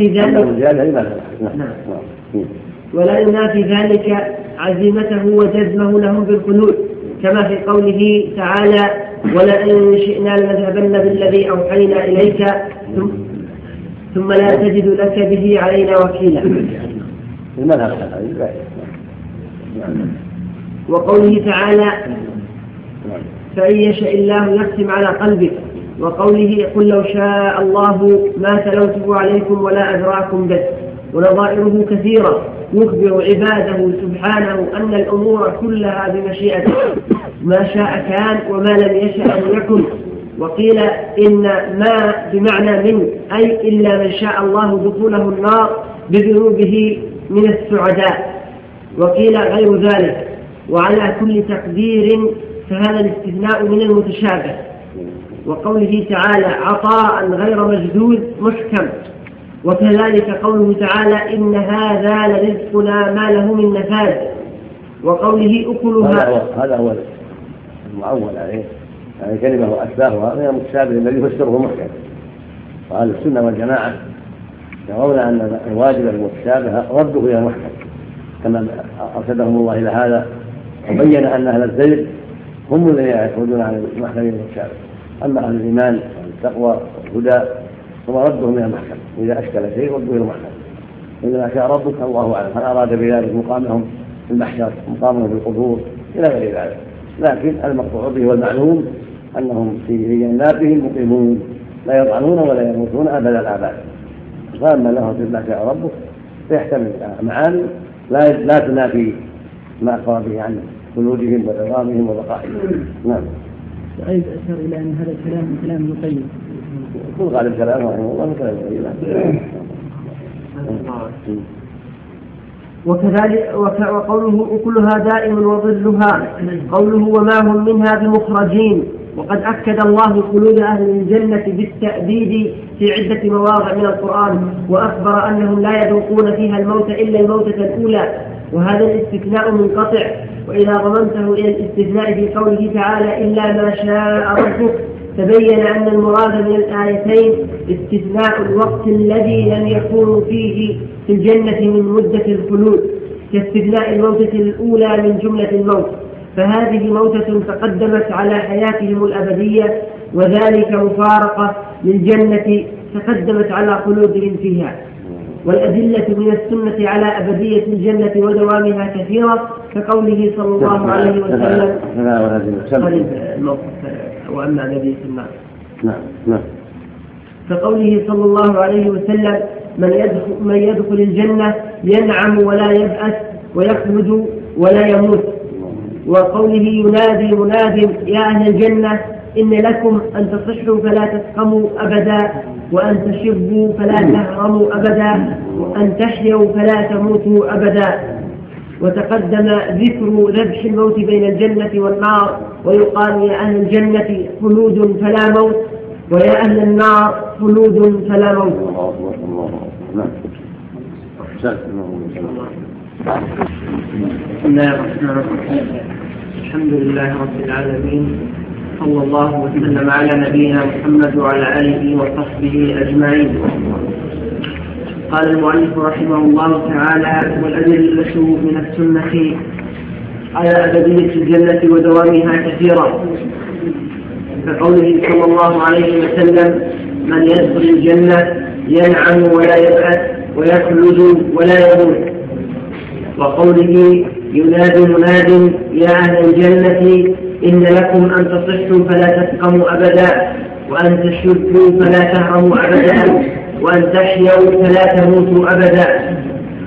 ينافي ذلك عزيمته وجزمه لهم بالخلود كما في قوله تعالى ولئن شئنا لنذهبن بالذي أوحينا إليك ثم لا تجد لك به علينا وكيلا. وقوله تعالى فإن يشاء الله يختم على قلبك، وقوله قل لو شاء الله ما تلوته عليكم ولا أدراكم به، ونظائره كثيرة يخبر عباده سبحانه أن الأمور كلها بمشيئته ما شاء كان وما لم يشاء لم يكن. وقيل إن ما بمعنى من أي إلا من شاء الله دخوله النار بذنوبه من السعداء، وقيل غير ذلك. وعلى كل تقدير فهذا الاستثناء من المتشابه. وقوله تعالى عطاء غير مجدود محكم، وكذلك قوله تعالى إن هذا لرزقنا ما له من نفاذ. وقوله أكلها هذا هو المعول عليه يعني كلمة وأشباهها من المتشابه الذي يفسره محكم. وأهل السنة والجماعة يرون أن الواجب المتشابه رده إلى المحكم كما أرشدهم الله إلى هذا، وبين أن أهل الزيغ هم الذين يخرجون عن المحكم المتشابه، أما أهل الإيمان والتقوى والهدى ثم ردهم إلى المحكم، إذا أشكل شيء ردوا إلى المحكم. إنما شاء ربك الله أعلم هل أراد بذلك مقامهم في المحشر مقامهم في القبور إلى غير ذلك، لكن المقطوع به والمعلوم أنهم في جناتهم مقيمون لا يطعنون ولا يموتون أبد الآباد. فأما له ما شاء ربك فيحتمل معاني لا تنافي ما أخبر به عن خلودهم وعظامهم وبقائهم. نعم. أيضا أشار إلى أن هذا الكلام كلام ابن القيم. كل غالب كلامه رحمه الله كلام ابن القيم. وكذلك وقوله أكلها دائم وظلها قوله وما هم منها بمخرجين. وقد أكد الله خلود أهل الجنة بالتأبيد في عدة مواضع من القرآن، وأخبر أنهم لا يذوقون فيها الموت إلا الموتة الأولى، وهذا الاستثناء منقطع. وإذا ضمنته إلى الاستثناء في قوله تعالى إلا ما شاء ربك تبين أن المراد من الآيتين استثناء الوقت الذي لم يكونوا فيه في الجنة من مدة الخلود، كاستثناء الموتة الأولى من جملة الموت، فهذه موتة تقدمت على حياتهم الأبدية، وذلك مفارقة للجنة تقدمت على خلودهم فيها. والأدلة من السنة على أبدية الجنة ودوامها كثيرة، كقوله صلى الله عليه وسلم وأما أبدية النار. كقوله صلى الله عليه وسلم من يدخل الجنة ينعم ولا يبأس ويخلد ولا يموت. وقوله ينادي مناد يا أهل الجنة إن لكم أن تصحوا فلا تسقموا أبدا، وأن تشبوا فلا تهرموا أبدا، وأن تحيوا فلا تموتوا أبدا. وتقدم ذكر ذبح الموت بين الجنة والنار، ويقال يا أهل الجنة خلود فلا موت، ويا أهل النار خلود فلا موت. بسم الله الرحمن الرحيم. الحمد لله رب العالمين، صلى الله وسلم على نبينا محمد وعلى آله وصحبه أجمعين. قال المؤلف رحمه الله تعالى: والأدلة من السنة على أبدية الجنة ودوامها كثيرا، كقوله صلى الله عليه وسلم: من يدخل الجنة ينعم ولا يبأس ويخلد ولا يموت. وقوله: ينادي مناد يا أهل الجنة إن لكم أن تصحوا فلا تسقموا أبدا، وأن تشدوا فلا تهرموا أبدا، وأن تحيوا فلا تموتوا أبدا.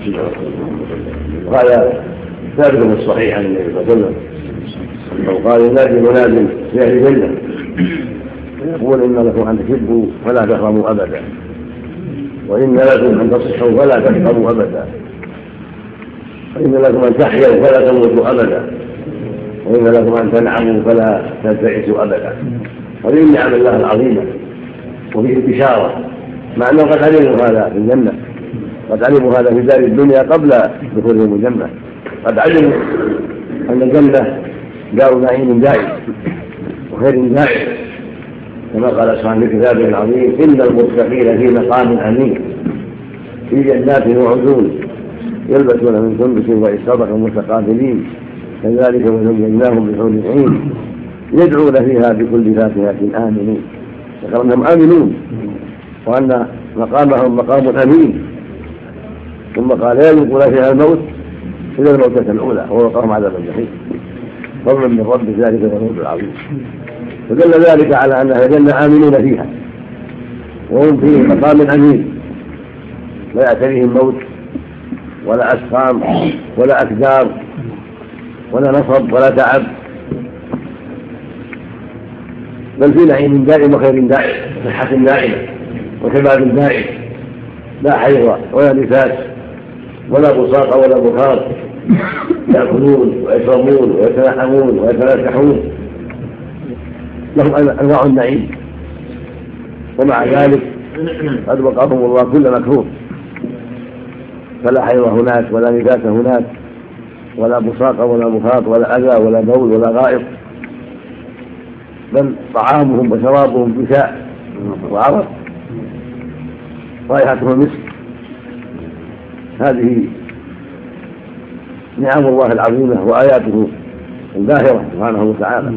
هذا ثابت في الصحيح عن النبي صلى الله عليه وسلم، قال: ينادي مناد في أهل الجنة يقول: إن لكم أن تشدوا فلا تهرموا أبدا، وإن لكم أن تصحوا فلا تسقموا أبدا، وإن لكم أن تحيوا فلا تموتوا أبدا، وإن لكم أن تنعموا فلا تنتعسوا أبدا. هذه من نعم الله العظيمة وفيه البشارة، مع أنه قد علموا هذا في الجنة، قد علموا هذا في دار الدنيا قبل دخولهم الجنة، قد علموا أن الجنة دار نعيم دائم وخير دائم، كما قال سبحانه في كتابه العظيم: إن المتقين في مقام أمين في جنات وعيون يلبسون من سندس واستبرق متقابلين كذلك وزيناهم بحور العين يدعون فيها بكل فاكهة آمنين. ذكر أنهم آمنون وأن مقامهم مقام أمين، ثم قال: لا يذوقون فيها الموت إلا الموتة الأولى ووقاهم عذاب الجحيم فضلا من رب ذلك الفوز العظيم. فدل ذلك على أن أهل الجنة آمنون فيها وهم في مقام أمين، لا يأتيهم موت ولا أسقام ولا أكدار ولا نصب ولا تعب، بل في نعيم دائم وخير دائم وصحة دائمة وشباب دائم، لا حيض ولا نفاس ولا بصاق ولا بخار، يأكلون ويشربون ويتنحمون ويتناكحون، لهم أنواع النعيم، ومع ذلك قد وقاهم الله كل مكروه، فلا حيض هناك ولا نفاس هناك ولا بصاق ولا مخاط ولا أذى ولا بول ولا غائط، بل طعامهم وشرابهم بشاء وعرق رائحته المسك. هذه نعم الله العظيمة وآياته الباهرة سبحانه وتعالى،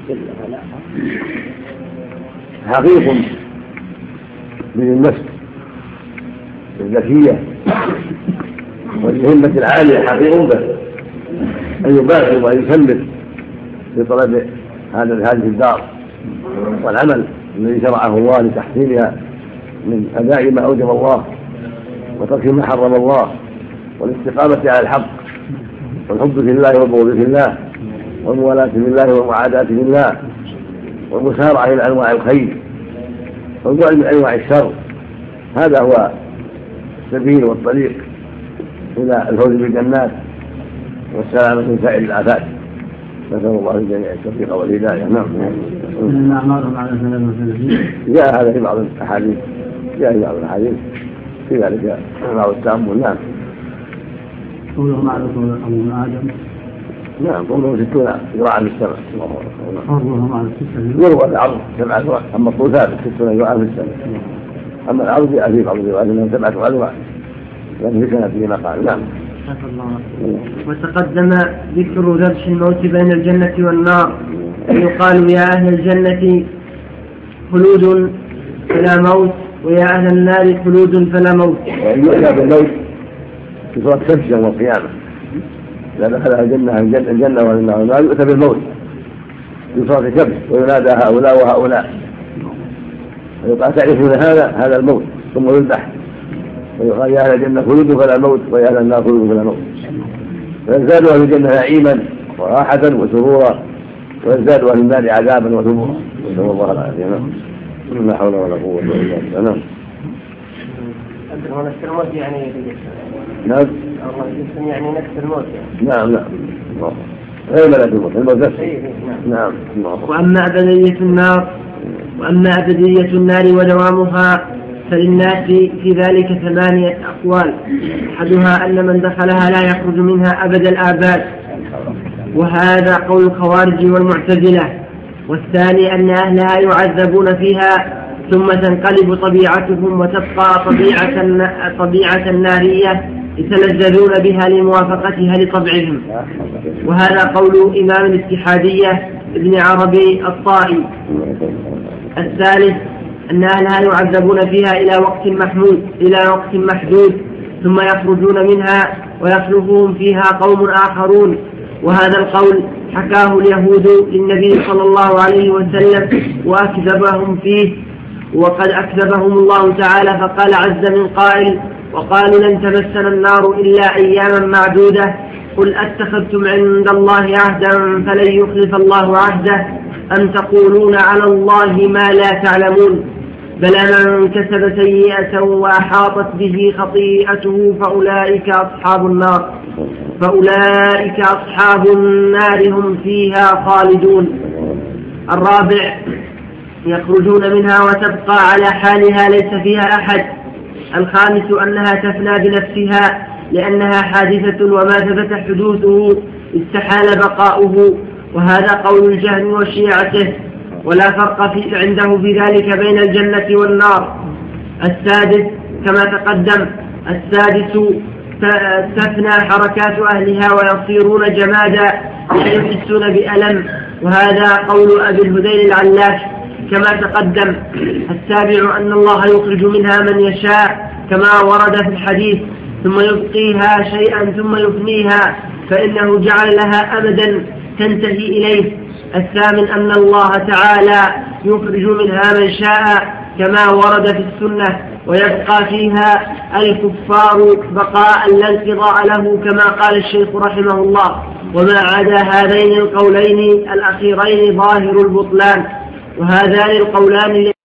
حقيق من النفس الذكية والهمة العالية، حقيق به أن يباشر وأن يسلم في طلب هذه الدار والعمل الذي شرعه الله لتحصيلها من أداء ما أوجب الله وترك ما حرم الله، والاستقامة على الحق والحب في الله والبغض في الله والموالاة في الله والمعاداة في الله والمسارعة إلى أنواع الخير والبعد من أنواع الشر. هذا هو السبيل والطريق إلى الفوز بالجنات والسلامة من سائر الآفات. نسأل الله الجميع التوفيق والهداية. نعم. جاء هذا في بعض الأحاديث، في ذلك بعض التأمل. نعم. قولهم على قول أبو آدم. نعم، قولهم 60 ذراعا في السماء. قولهم على 6 يروى العرض 7 ذراع، أما الطول ثابت 60 ذراعا في السماء، أما العرض جاء في بعض الروايات أنهم 7 ذراع، لكن في سنة فيما قال. نعم. وتقدم ذكر ذبح الموت بين الجنة والنار، يقال: يا أهل الجنة خلود فلا موت، ويا أهل النار خلود فلا موت. يؤتى بالموت في صورة كبش يوم القيامة، إذا دخل الجنة والنار يؤتى بالموت في صورة كبش وينادى هؤلاء وهؤلاء، ويقال: تعرفون هذا الموت، ثم يذبح ويقال: يا أهل الجنة خلود فلا موت، ويا أهل النار خلود فلا موت. فيزداد أهل الجنة نعيما وراحة وسرورا، ويزداد أهل النار عذابا وثبورا. نسأل الله العافية. لا حول ولا قوة إلا بالله. نعم. نفس الموت يعني نعم. يعني نفس الموت يعني. نعم. غير ملك الموت، الموت نفسه. نعم. وأما أبدية النار ودوامها فللناس في ذلك 8 أقوال. أحدها أن من دخلها لا يخرج منها أبد الآباد، وهذا قول الخوارج والمعتزلة. والثاني أن أهلها يعذبون فيها ثم تنقلب طبيعتهم وتبقى طبيعة نارية يتلذذون بها لموافقتها لطبعهم. وهذا قول إمام الاتحادية ابن عربي الطائي. الثالث أن أهلها يعذبون فيها إلى وقت محدود ثم يخرجون منها ويخلفهم فيها قوم آخرون. وهذا القول حكاه اليهود للنبي صلى الله عليه وسلم وأكذبهم فيه، وقد أكذبهم الله تعالى فقال عز من قائل: وقالوا لن تمسنا النار إلا أياما معدودة قل أتخذتم عند الله عهدا فلن يخلف الله عهده أم تقولون على الله ما لا تعلمون بلى من كسب سيئة وأحاطت به خطيئته فأولئك أصحاب النار هم فيها خالدون. الرابع يخرجون منها وتبقى على حالها ليس فيها أحد. الخامس أنها تفنى بنفسها لأنها حادثة وما ثبت حدوثه استحال بقاؤه، وهذا قول الجهم وشيعته ولا فرق عنده في ذلك بين الجنة والنار. السادس كما تقدم. السادس تفنى حركات أهلها ويصيرون جمادا لا يحسون بألم، وهذا قول أبي الهذيل العلاف كما تقدم. السابع أن الله يخرج منها من يشاء كما ورد في الحديث ثم يبقيها شيئا ثم يفنيها فإنه جعل لها أمدا تنتهي إليه. الثامن أن الله تعالى يخرج منها من شاء كما ورد في السنة ويبقى فيها الكفار بقاء لا انقضاء له كما قال الشيخ رحمه الله. وما عدا هذين القولين الأخيرين ظاهر البطلان، وهذان القولان